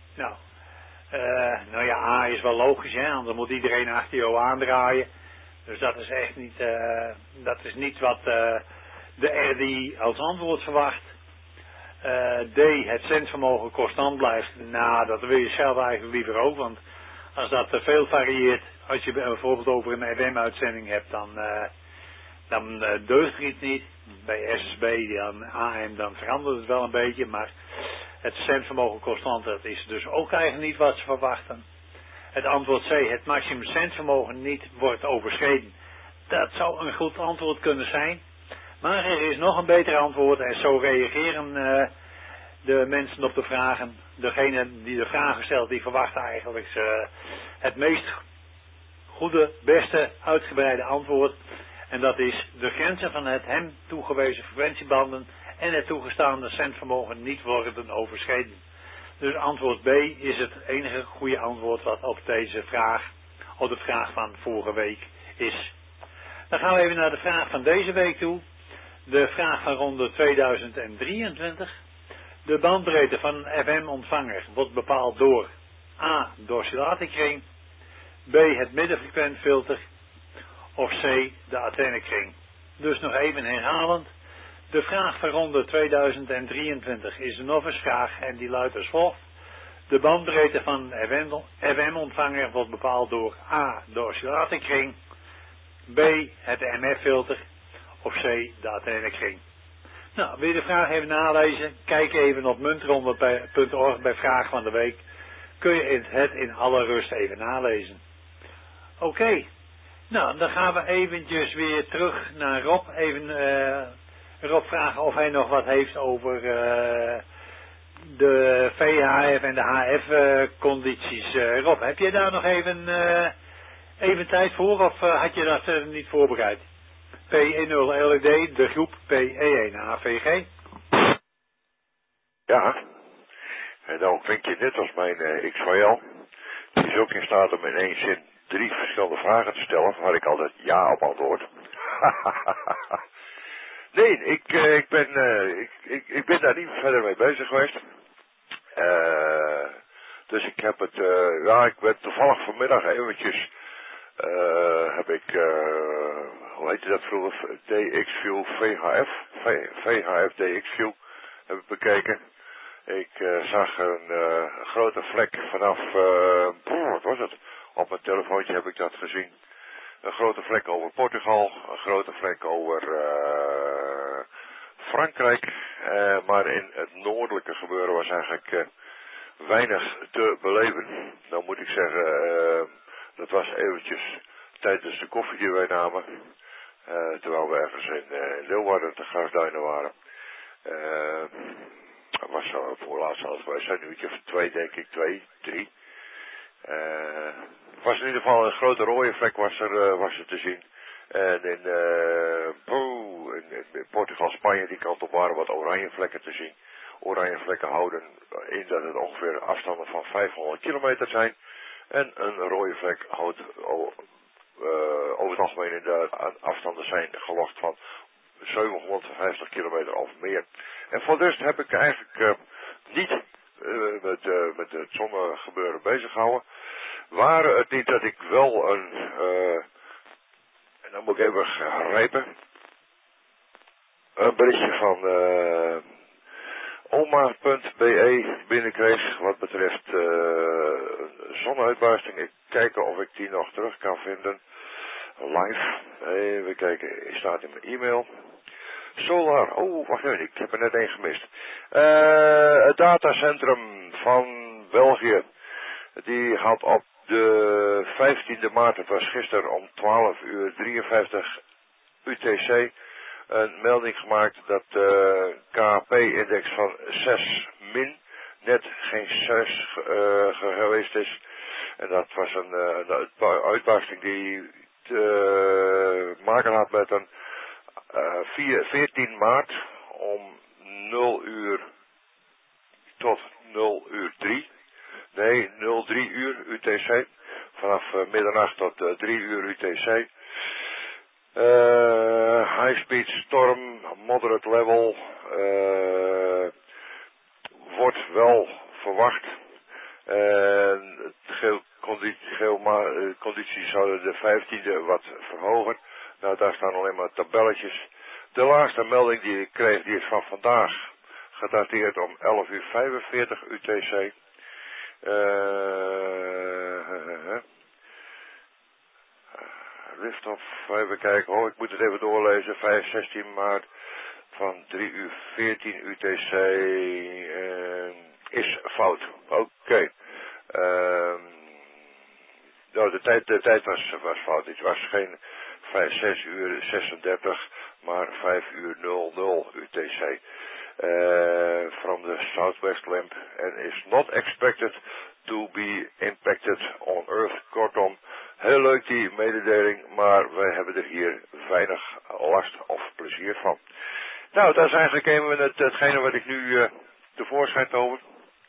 Nou ja, A is wel logisch, hè, anders moet iedereen achter jou aandraaien. Dus dat is echt niet, dat is niet wat de RDI als antwoord verwacht. D, het zendvermogen constant blijft. Nou, dat wil je zelf eigenlijk liever ook, want als dat te veel varieert, als je bijvoorbeeld over een FM-uitzending hebt, dan deugt het niet. Bij SSB, dan AM, dan verandert het wel een beetje, maar het zendvermogen constant, dat is dus ook eigenlijk niet wat ze verwachten. Het antwoord C, het maximum zendvermogen niet wordt overschreden. Dat zou een goed antwoord kunnen zijn. Maar er is nog een beter antwoord en zo reageren de mensen op de vragen. Degene die de vragen stelt, die verwacht eigenlijk het meest goede, beste, uitgebreide antwoord. En dat is de grenzen van het hem toegewezen frequentiebanden en het toegestaande zendvermogen niet worden overschreden. Dus antwoord B is het enige goede antwoord wat op deze vraag, op de vraag van vorige week is. Dan gaan we even naar de vraag van deze week toe. De vraag van ronde 2023. De bandbreedte van een FM-ontvanger wordt bepaald door A. de oscillatiekring, B. het middenfrequentfilter of C. de antennekring. Dus nog even herhalend. De vraag van ronde 2023 is een novice vraag en die luidt als volgt. De bandbreedte van een FM-ontvanger wordt bepaald door A. de oscillatiekring, B. het MF-filter of C. de antennekring. Nou, wil je de vraag even nalezen? Kijk even op muntronde.org bij vraag van de week. Kun je het in alle rust even nalezen. Oké. Nou, dan gaan we eventjes weer terug naar Rob. Even Rob vragen of hij nog wat heeft over de VHF en de HF-condities. Rob, heb je daar nog even tijd voor of had je dat niet voorbereid? P10 LED, de groep P1 AVG. Ja, en dan vind je net als mijn XVL, die is ook in staat om in één zin 3 verschillende vragen te stellen, waar ik altijd ja op antwoord. Nee, ik ben daar niet verder mee bezig geweest. Dus ik heb het, ik ben toevallig vanmiddag eventjes, heb ik, hoe heette dat vroeger, DXView VHF, VHF DXView, heb ik bekeken. Ik zag een grote vlek vanaf, wat was het? Op mijn telefoontje heb ik dat gezien. Een grote vlek over Portugal, een grote vlek over Frankrijk. Maar in het noordelijke gebeuren was eigenlijk weinig te beleven. Dan moet ik zeggen, dat was eventjes tijdens de koffie die wij namen. Terwijl we ergens in Leeuwarden te Grasduinen waren. Dat was zo voor laatst al geweest, een uurtje of 2 denk ik, 2, 3. Het was in ieder geval een grote rode vlek was er te zien. En in Portugal, Spanje, die kant op waren wat oranje vlekken te zien. Oranje vlekken houden in dat het ongeveer afstanden van 500 kilometer zijn. En een rode vlek houdt over het algemeen in de afstanden zijn gelogd van 750 kilometer of meer. En voor de rest heb ik eigenlijk niet met het zonnegebeuren bezig gehouden. Waren het niet dat ik wel en dan moet ik even grijpen, een berichtje van oma.be binnenkreeg wat betreft zonne-uitbarsting. Ik kijken of ik die nog terug kan vinden. Live. Even kijken, staat in mijn e-mail. Solar, wacht even, ik heb er net één gemist. Het datacentrum van België, die had op de 15e maart, het was gisteren om 12:53 UTC, een melding gemaakt dat de KP-index van 6 min net geen 6 geweest is. En dat was een uitbarsting die te maken had met een 14 maart om 0 uur tot 0 uur 3. Nee, 03 uur UTC. Vanaf middernacht tot 3 uur UTC. High speed storm, moderate level. Wordt wel verwacht. En condities zouden de 15e wat verhogen. Nou, daar staan alleen maar tabelletjes. De laatste melding die ik kreeg, die is van vandaag. Gedateerd om 11:45 UTC. Liftoff, even kijken. Ik moet het even doorlezen. 5/16 maart van 3:14 UTC. Is fout. Oké. De tijd was fout. Het was geen 6 uur 36, maar 5:00 UTC. From the southwest limb and is not expected to be impacted on Earth. Kortom, heel leuk die mededeling, maar wij hebben er hier weinig last of plezier van. Nou, dat is eigenlijk even hetgene wat ik nu tevoorschijn tover.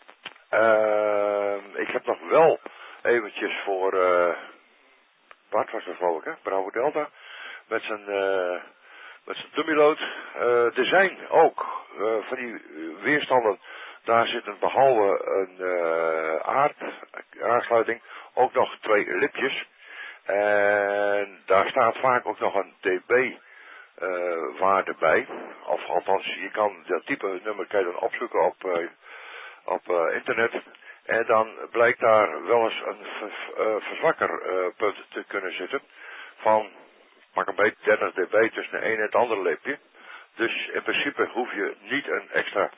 Ik heb nog wel eventjes voor, wat was dat geloof ik, hè? Bravo Delta, met zijn dummyload. Er zijn ook van die weerstanden, daar zitten behalve een aansluiting ook nog 2 lipjes. En daar staat vaak ook nog een dB waarde bij. Of althans, je kan dat type nummer kan je dan opzoeken op internet. En dan blijkt daar wel eens een verzwakkerpunt te kunnen zitten van pak een beetje 30 dB tussen de een en het andere lipje. Dus in principe hoef je niet een extra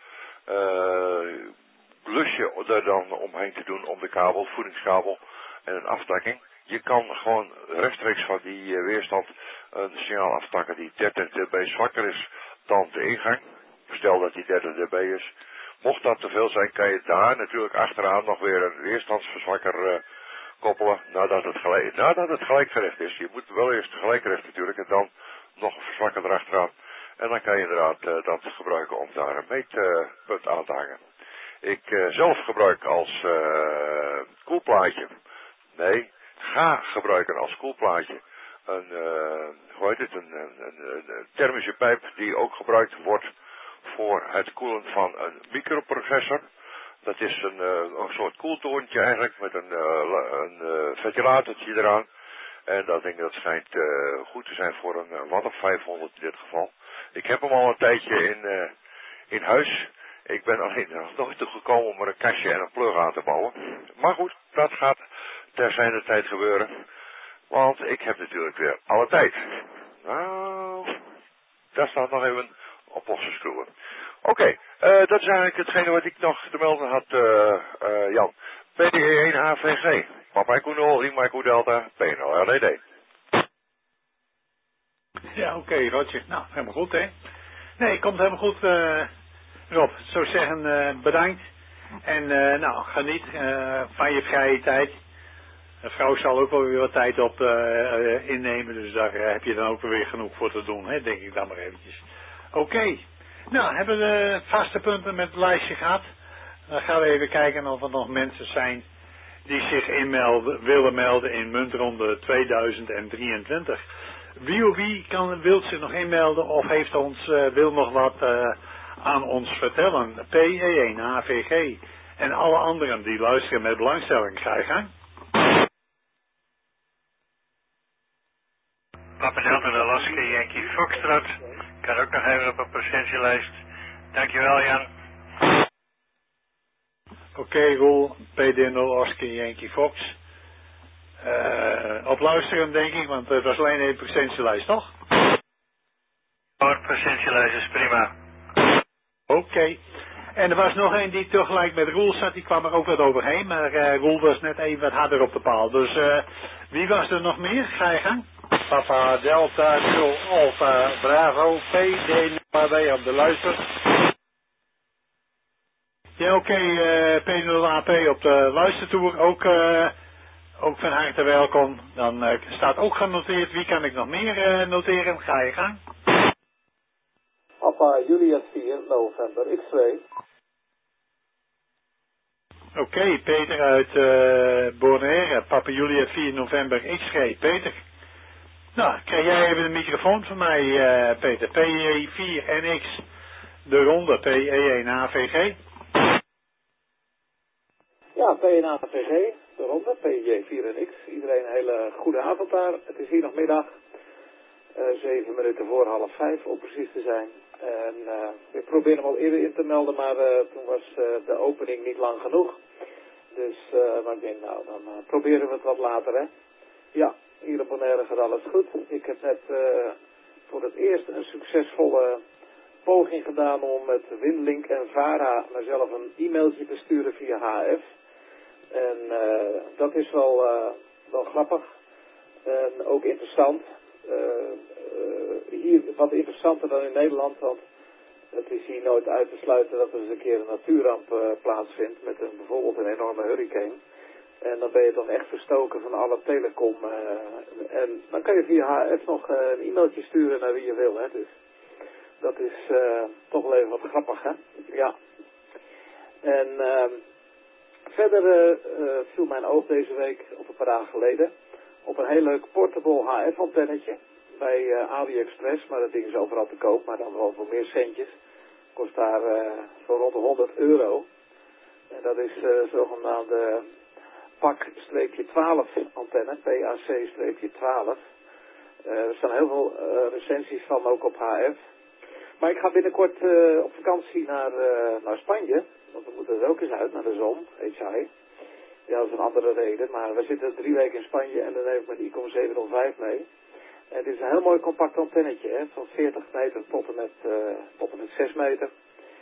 lusje er dan omheen te doen om de kabel, voedingskabel en een afstakking. Je kan gewoon rechtstreeks van die weerstand een signaal aftakken die 30 dB zwakker is dan de ingang. Stel dat die 30 dB is. Mocht dat te veel zijn, kan je daar natuurlijk achteraan nog weer een weerstandsverzwakker koppelen nadat het gelijkgerecht is. Je moet wel eerst gelijkgerecht natuurlijk en dan nog een verzwakker erachteraan. En dan kan je inderdaad dat gebruiken om daar een meetpunt aan te hangen. Ik zelf gebruik als koelplaatje. Nee, ga gebruiken als koelplaatje een thermische pijp die ook gebruikt wordt voor het koelen van een microprocessor. Dat is een soort koeltorentje eigenlijk met een ventilatortje eraan. En dat ding dat schijnt goed te zijn voor een watt of 500 in dit geval. Ik heb hem al een tijdje in huis. Ik ben alleen nog nooit toegekomen om er een kastje en een plug aan te bouwen. Maar goed, dat gaat ter zijner tijd gebeuren. Want ik heb natuurlijk weer alle tijd. Nou, daar staat nog even op losse schroeven. Oké, dat is eigenlijk hetgene wat ik nog te melden had, Jan. PE1AVG, Papa Echo Lima Echo Delta, PNL LED. Ja, oké, Roger. Nou, helemaal goed, hè? Nee, komt helemaal goed, Rob. Zo zeggen, bedankt. En, nou, geniet van je vrije tijd. De vrouw zal ook wel weer wat tijd op innemen, dus daar heb je dan ook weer genoeg voor te doen, hè? Denk ik dan maar eventjes. Oké. Nou, hebben we de vaste punten met het lijstje gehad. Dan gaan we even kijken of er nog mensen zijn die zich willen melden in muntronde 2023. Wie wil zich nog inmelden of wil nog wat aan ons vertellen? PE1, AVG en alle anderen die luisteren met belangstelling. Ga je gang. Papa Delta de Alaska Yankee Foxtrot. Kan ook nog even op een procentielijst. Dankjewel, Jan. Oké, Roel, PD0 Oscar Yankee Fox. Op luisteren denk ik, want het was alleen een procentielijst, toch? Hoor, procentielijst is prima. Oké. En er was nog een die tegelijk met Roel zat, die kwam er ook wat overheen, maar Roel was net even wat harder op de paal. Dus wie was er nog meer? Ga je gang. Papa Delta 0 Alpha Bravo PD0AB op de luister. Ja, oké, P0AP op de luistertoer, ook van harte welkom. Dan staat ook genoteerd. Wie kan ik nog meer noteren? Ga je gang. Papa Juliet 4 November X2. Oké, Peter uit Bonaire. Papa Juliet 4 November XG. Peter. Nou, krijg jij even de microfoon van mij, Peter. PE4NX, de ronde, PE1 AVG. Ja, PE1 AVG, de ronde, PJ4NX. Iedereen een hele goede avond daar. Het is hier nog middag, 7 minuten voor 4:30 om precies te zijn. En ik probeerde hem al eerder in te melden, maar toen was de opening niet lang genoeg. Dus, maar ik denk, nou, dan proberen we het wat later, hè. Ja. Hier op Bonaire gaat alles goed. Ik heb net voor het eerst een succesvolle poging gedaan om met Winlink en Vara mezelf een e-mailtje te sturen via HF. En dat is wel grappig. En ook interessant. Hier wat interessanter dan in Nederland, want het is hier nooit uit te sluiten dat er eens een keer een natuurramp plaatsvindt met bijvoorbeeld een enorme hurricane. En dan ben je toch echt verstoken van alle telecom. En dan kan je via HF nog een e-mailtje sturen naar wie je wil. Hè? Dus dat is toch wel even wat grappig, hè? Ja. En verder viel mijn oog deze week, of een paar dagen geleden, op een heel leuk portable HF-antennetje bij AliExpress. Maar dat ding is overal te koop, maar dan wel voor meer centjes. Kost daar zo rond de €100. En dat is zogenaamde PAC-12 antenne, PAC-12. Er staan heel veel recensies van, ook op HF. Maar ik ga binnenkort op vakantie naar Spanje, want we moeten er ook eens uit, naar de zon, heet zij. Ja, dat is een andere reden, maar we zitten 3 weken in Spanje en dan neem ik mijn ICOM 705 mee. En het is een heel mooi compact antennetje, hè, van 40 meter tot en met 6 meter.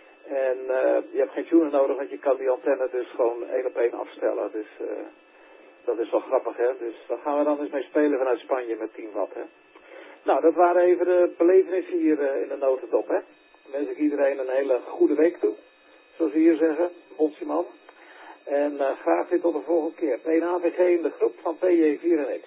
En je hebt geen tuner nodig, want je kan die antenne dus gewoon 1 op 1 afstellen. Dus Dat is wel grappig, hè. Dus daar gaan we dan eens mee spelen vanuit Spanje met 10 watt, hè. Nou, dat waren even de belevenissen hier in de notendop, hè. Dan wens ik iedereen een hele goede week toe. Zoals we hier zeggen, Bonsiman. En graag weer tot de volgende keer. PNAVG in de groep van PJ4NX.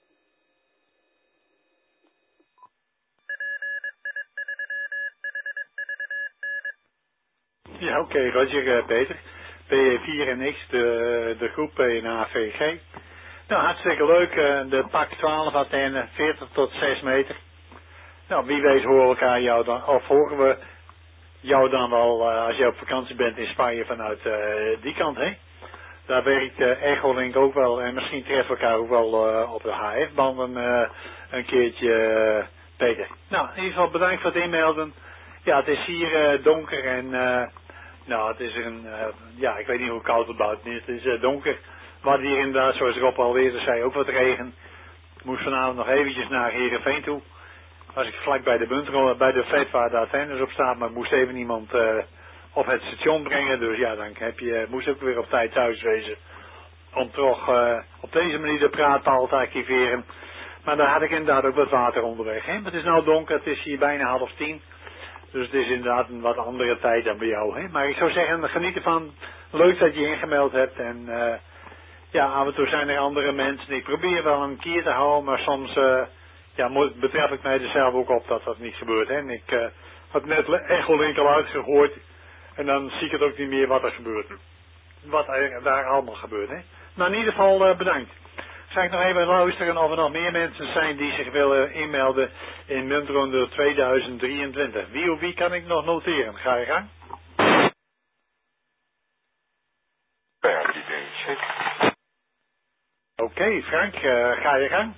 Ja, oké, Roger, Peter. PJ4NX, de groep PNAVG. Nou, hartstikke leuk. De pak 12 antenne, 40 tot 6 meter. Nou, wie weet horen we jou dan wel als je op vakantie bent in Spanje vanuit die kant, hè? Daar werkt Echolink ook wel en misschien treffen we elkaar ook wel op de HF-banden een keertje, Peter. Nou, in ieder geval bedankt voor het inmelden. Ja, het is hier donker en nou, het is ja, ik weet niet hoe koud het buiten is. Het is donker. We hadden hier inderdaad, zoals Rob al eerder zei, ook wat regen. Ik moest vanavond nog eventjes naar Heerenveen toe. Was ik vlak bij de Buntrol, bij de flat waar de Athenes op staat, maar ik moest even iemand op het station brengen. Dus ja, dan moest ook weer op tijd thuis wezen. Om toch op deze manier de praatpaal te activeren. Maar daar had ik inderdaad ook wat water onderweg. Hè? Maar het is nou donker, het is hier bijna 9:30. Dus het is inderdaad een wat andere tijd dan bij jou. Hè? Maar ik zou zeggen, geniet ervan. Leuk dat je ingemeld hebt. En ja, af en toe zijn er andere mensen. Ik probeer wel een keer te houden, maar soms betrap ik mij er zelf ook op dat dat niet gebeurt. Hè? En ik had net Echolink al uitgehoord. En dan zie ik het ook niet meer wat er gebeurt. Wat er daar allemaal gebeurt. Hè? Maar in ieder geval bedankt. Ga ik nog even luisteren of er nog meer mensen zijn die zich willen inmelden in muntronde 2023. Wie kan ik nog noteren? Ga je gang? Oké, Frank, ga je gang?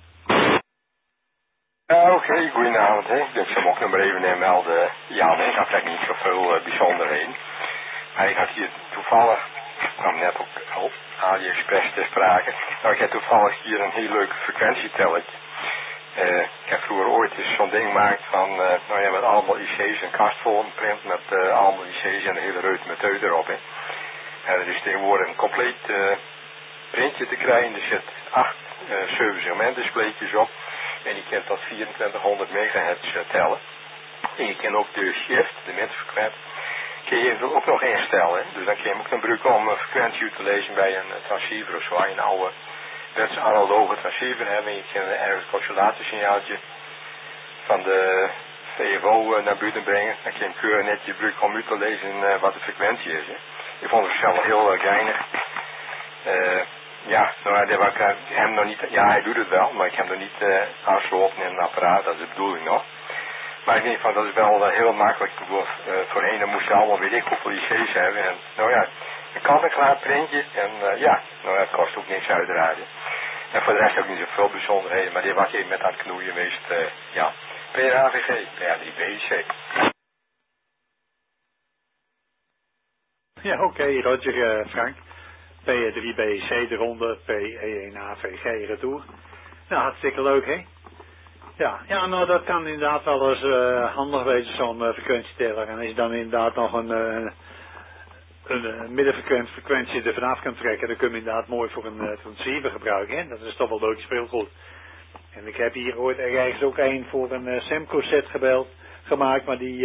Oké, goedenavond. Hè. Ik zou ook nog maar even inmelden. Ja, nee, ik had eigenlijk niet zoveel bijzonderheden. Maar ik had hier toevallig, ik kwam net ook op AliExpress te sprake. Nou, ik heb toevallig hier een heel leuk frequentietelletje. Ik heb vroeger ooit eens zo'n ding gemaakt van, met allemaal IC's, een kast vol, een print met allemaal IC's en een hele reut meteu erop. Hè. En er is tegenwoordig een compleet printje te krijgen. Er zit 8 7 segment displaytjes op. En je kunt tot 2400 megahertz tellen. En je kan ook de shift, de middenfrequentie, kun je ook nog instellen. Dus dan kun je hem ook gebruiken om een frequentie te lezen bij een transceiver of zo. Als je een oude analoge transceiver hebt en je kan ergens een oscillatiesignaaltje van de VFO naar buiten brengen. Dan kun je hem keurig netjes gebruiken om u te lezen wat de frequentie is. Hè. Ik vond het zelf heel geinig. Ja, nou, ik hem nog niet, ja, hij doet het wel, maar ik heb hem nog niet aansloten in een apparaat, dat is de bedoeling nog. Maar ik denk van, dat is wel heel makkelijk. Voorheen dan moest je allemaal, weet ik hoeveel IC's hebben. En nou ja, een kant-en-klaar printje. En het kost ook niks uiteraard. En voor de rest ook niet zoveel bijzonderheden, maar die was even met aan het knoeien geweest. Ja, PNAVG, PNIBC. Ja, oké, Roger, Frank. P3BC de ronde, P1AVG retour. Nou, hartstikke leuk, hè? Ja, nou dat kan inderdaad wel eens handig wezen, zo'n frequentieteller. En als je dan inderdaad nog een middenfrequentie er vanaf kan trekken, dan kun je inderdaad mooi voor een transceiver gebruiken, hè? Dat is toch wel leuk speelgoed. En ik heb hier ooit ergens ook een voor een Semco set gemaakt, maar die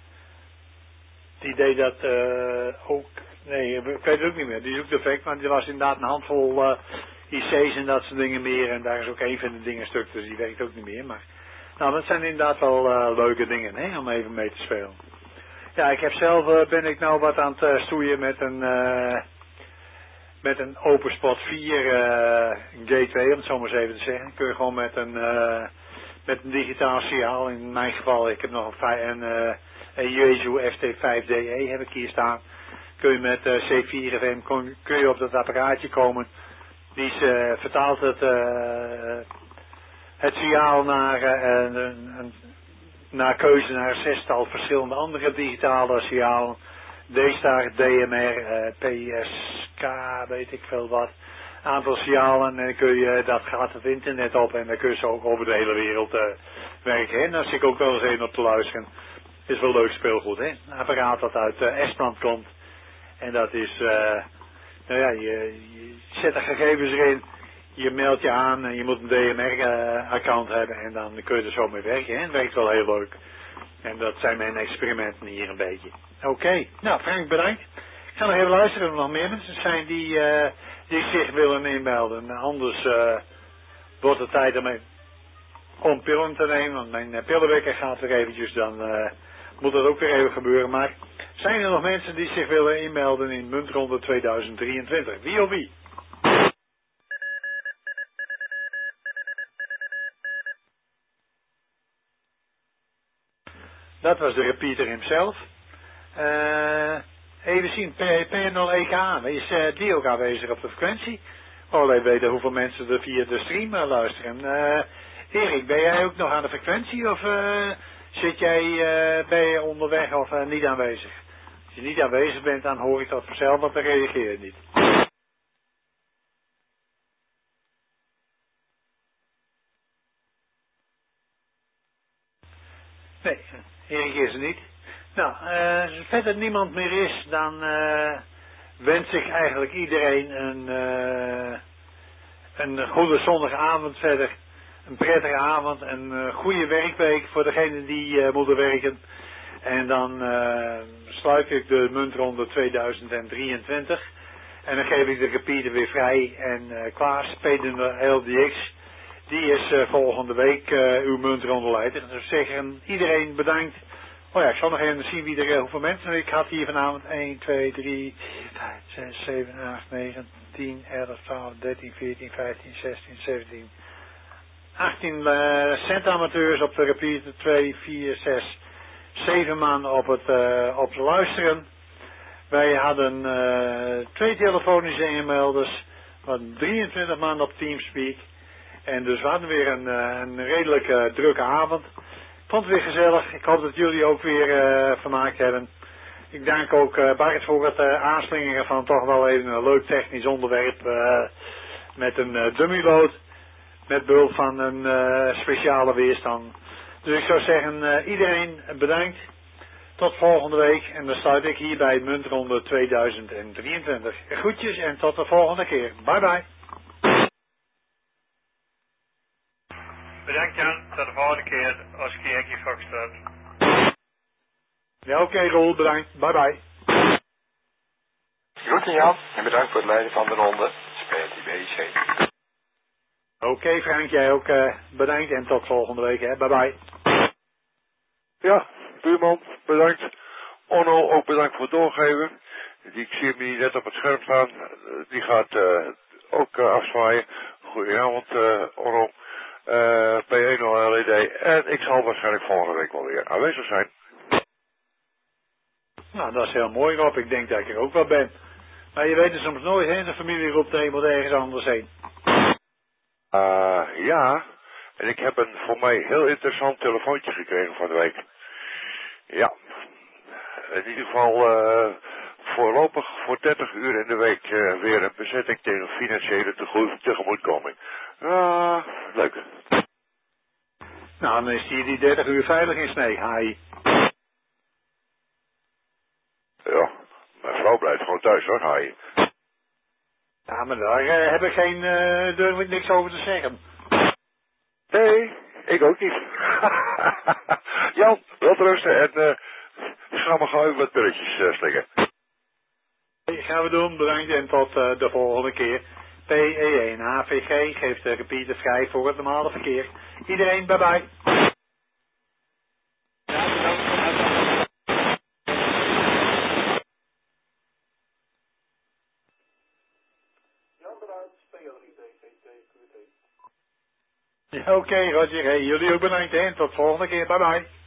deed dat ook. Nee, ik weet het ook niet meer. Die is ook defect, maar er was inderdaad een handvol IC's en dat soort dingen meer. En daar is ook een van de dingen stuk, dus die werkt ook niet meer. Maar nou, dat zijn inderdaad wel leuke dingen, hè, om even mee te spelen. Ja, ik heb zelf, ben ik nou wat aan het stoeien met een OpenSpot 4 gateway, om het zo maar eens even te zeggen. Kun je gewoon met een digitaal signaal, in mijn geval, ik heb nog een Yaesu FT5DE heb ik hier staan. Kun je met C4FM kun je op dat apparaatje komen. Die vertaalt het signaal naar keuze naar een zestal verschillende andere digitale signalen. D-Star, DMR, PSK, weet ik veel wat. Aantal signalen en dat gaat het internet op en dan kun je ze ook over de hele wereld werken. En daar zit ik ook wel eens een op te luisteren. Is wel leuk speelgoed, hè? Een apparaat dat uit Estland komt. En dat is, je zet de gegevens erin je meldt je aan en je moet een DMR-account hebben en dan kun je er zo mee werken. Hè? Het werkt wel heel leuk. En dat zijn mijn experimenten hier een beetje. Oké, nou Frank, bedankt. Ik ga nog even luisteren of er nog meer mensen zijn die zich willen inmelden. Anders wordt het tijd om pillen te nemen, want mijn pillenwekker gaat weer eventjes, dan moet dat ook weer even gebeuren. Maar zijn er nog mensen die zich willen inmelden in Muntronde 2023? Wie of wie? Dat was de repeater hemzelf. Even zien, P0EK, is die ook aanwezig op de frequentie? Ik wil even weten hoeveel mensen er via de stream luisteren. Erik, ben jij ook nog aan de frequentie of ben je onderweg of niet aanwezig? Als je niet aanwezig bent, dan hoor ik dat vanzelf, want dan reageer je niet. Nee, Erik is er niet. Nou, als er verder niemand meer is, dan wens ik eigenlijk iedereen een goede zondagavond verder. Een prettige avond, een goede werkweek voor degenen die moeten werken. En dan sluit ik de Muntronde 2023. En dan geef ik de repeater weer vrij. En Klaas, P0LDX, die is volgende week uw Muntronde-leider. Dus zeggen iedereen bedankt. Oh ja, ik zal nog even zien hoeveel mensen ik had hier vanavond. 1, 2, 3, 5, 6, 7, 8, 9, 10, 11, 12, 13, 14, 15, 16, 17... 18 centamateurs op de repeater, 2, 4, 6, 7 man op het luisteren. Wij hadden 2 telefonische inmelders, we hadden 23 man op Teamspeak. En dus we hadden weer een redelijk drukke avond. Ik vond het weer gezellig, ik hoop dat jullie ook weer vermaakt hebben. Ik dank ook Bart voor het aanslingeren van toch wel even een leuk technisch onderwerp met een dummyload. Met behulp van een speciale weerstand. Dus ik zou zeggen, iedereen bedankt. Tot volgende week. En dan sluit ik hier bij Muntronde 2023. Groetjes en tot de volgende keer. Bye bye. Bedankt Jan, tot de volgende keer. Oscar Yankee Foxtrot. Ja oké, Roel, bedankt. Bye bye. Groeten Jan en bedankt voor het leiden van de ronde. Speelt die BC. Oké, Frank, jij ook bedankt en tot volgende week. Hè. Bye bye. Ja, buurman, bedankt. Onno, ook bedankt voor het doorgeven. Ik zie hem hier net op het scherm staan. Die gaat ook afzwaaien. Goedenavond, Onno. P1-LED. En ik zal waarschijnlijk volgende week wel weer aanwezig zijn. Nou, dat is heel mooi, Rob. Ik denk dat ik er ook wel ben. Maar je weet er soms nooit, hè. De familie roept een moet ergens anders heen. Ja, en ik heb een voor mij heel interessant telefoontje gekregen van de week. Ja, in ieder geval voorlopig voor 30 uur in de week weer een bezetting tegen financiële tegemoetkoming. Leuk. Nou, dan is die 30 uur veilig in Snee, Hai. Ja, mijn vrouw blijft gewoon thuis hoor, Hai. Ja, maar daar heb ik durf ik niks over te zeggen. Nee, ik ook niet. Jan, wel rusten en ga maar gauw even wat pilletjes slikken. Gaan we doen, bedankt en tot de volgende keer. PE1 AVG geeft de repeater vrij voor het normale verkeer. Iedereen, bye bye. Ja, oké, Roger. Hey, jullie ook bedankt en tot volgende keer. Bye bye.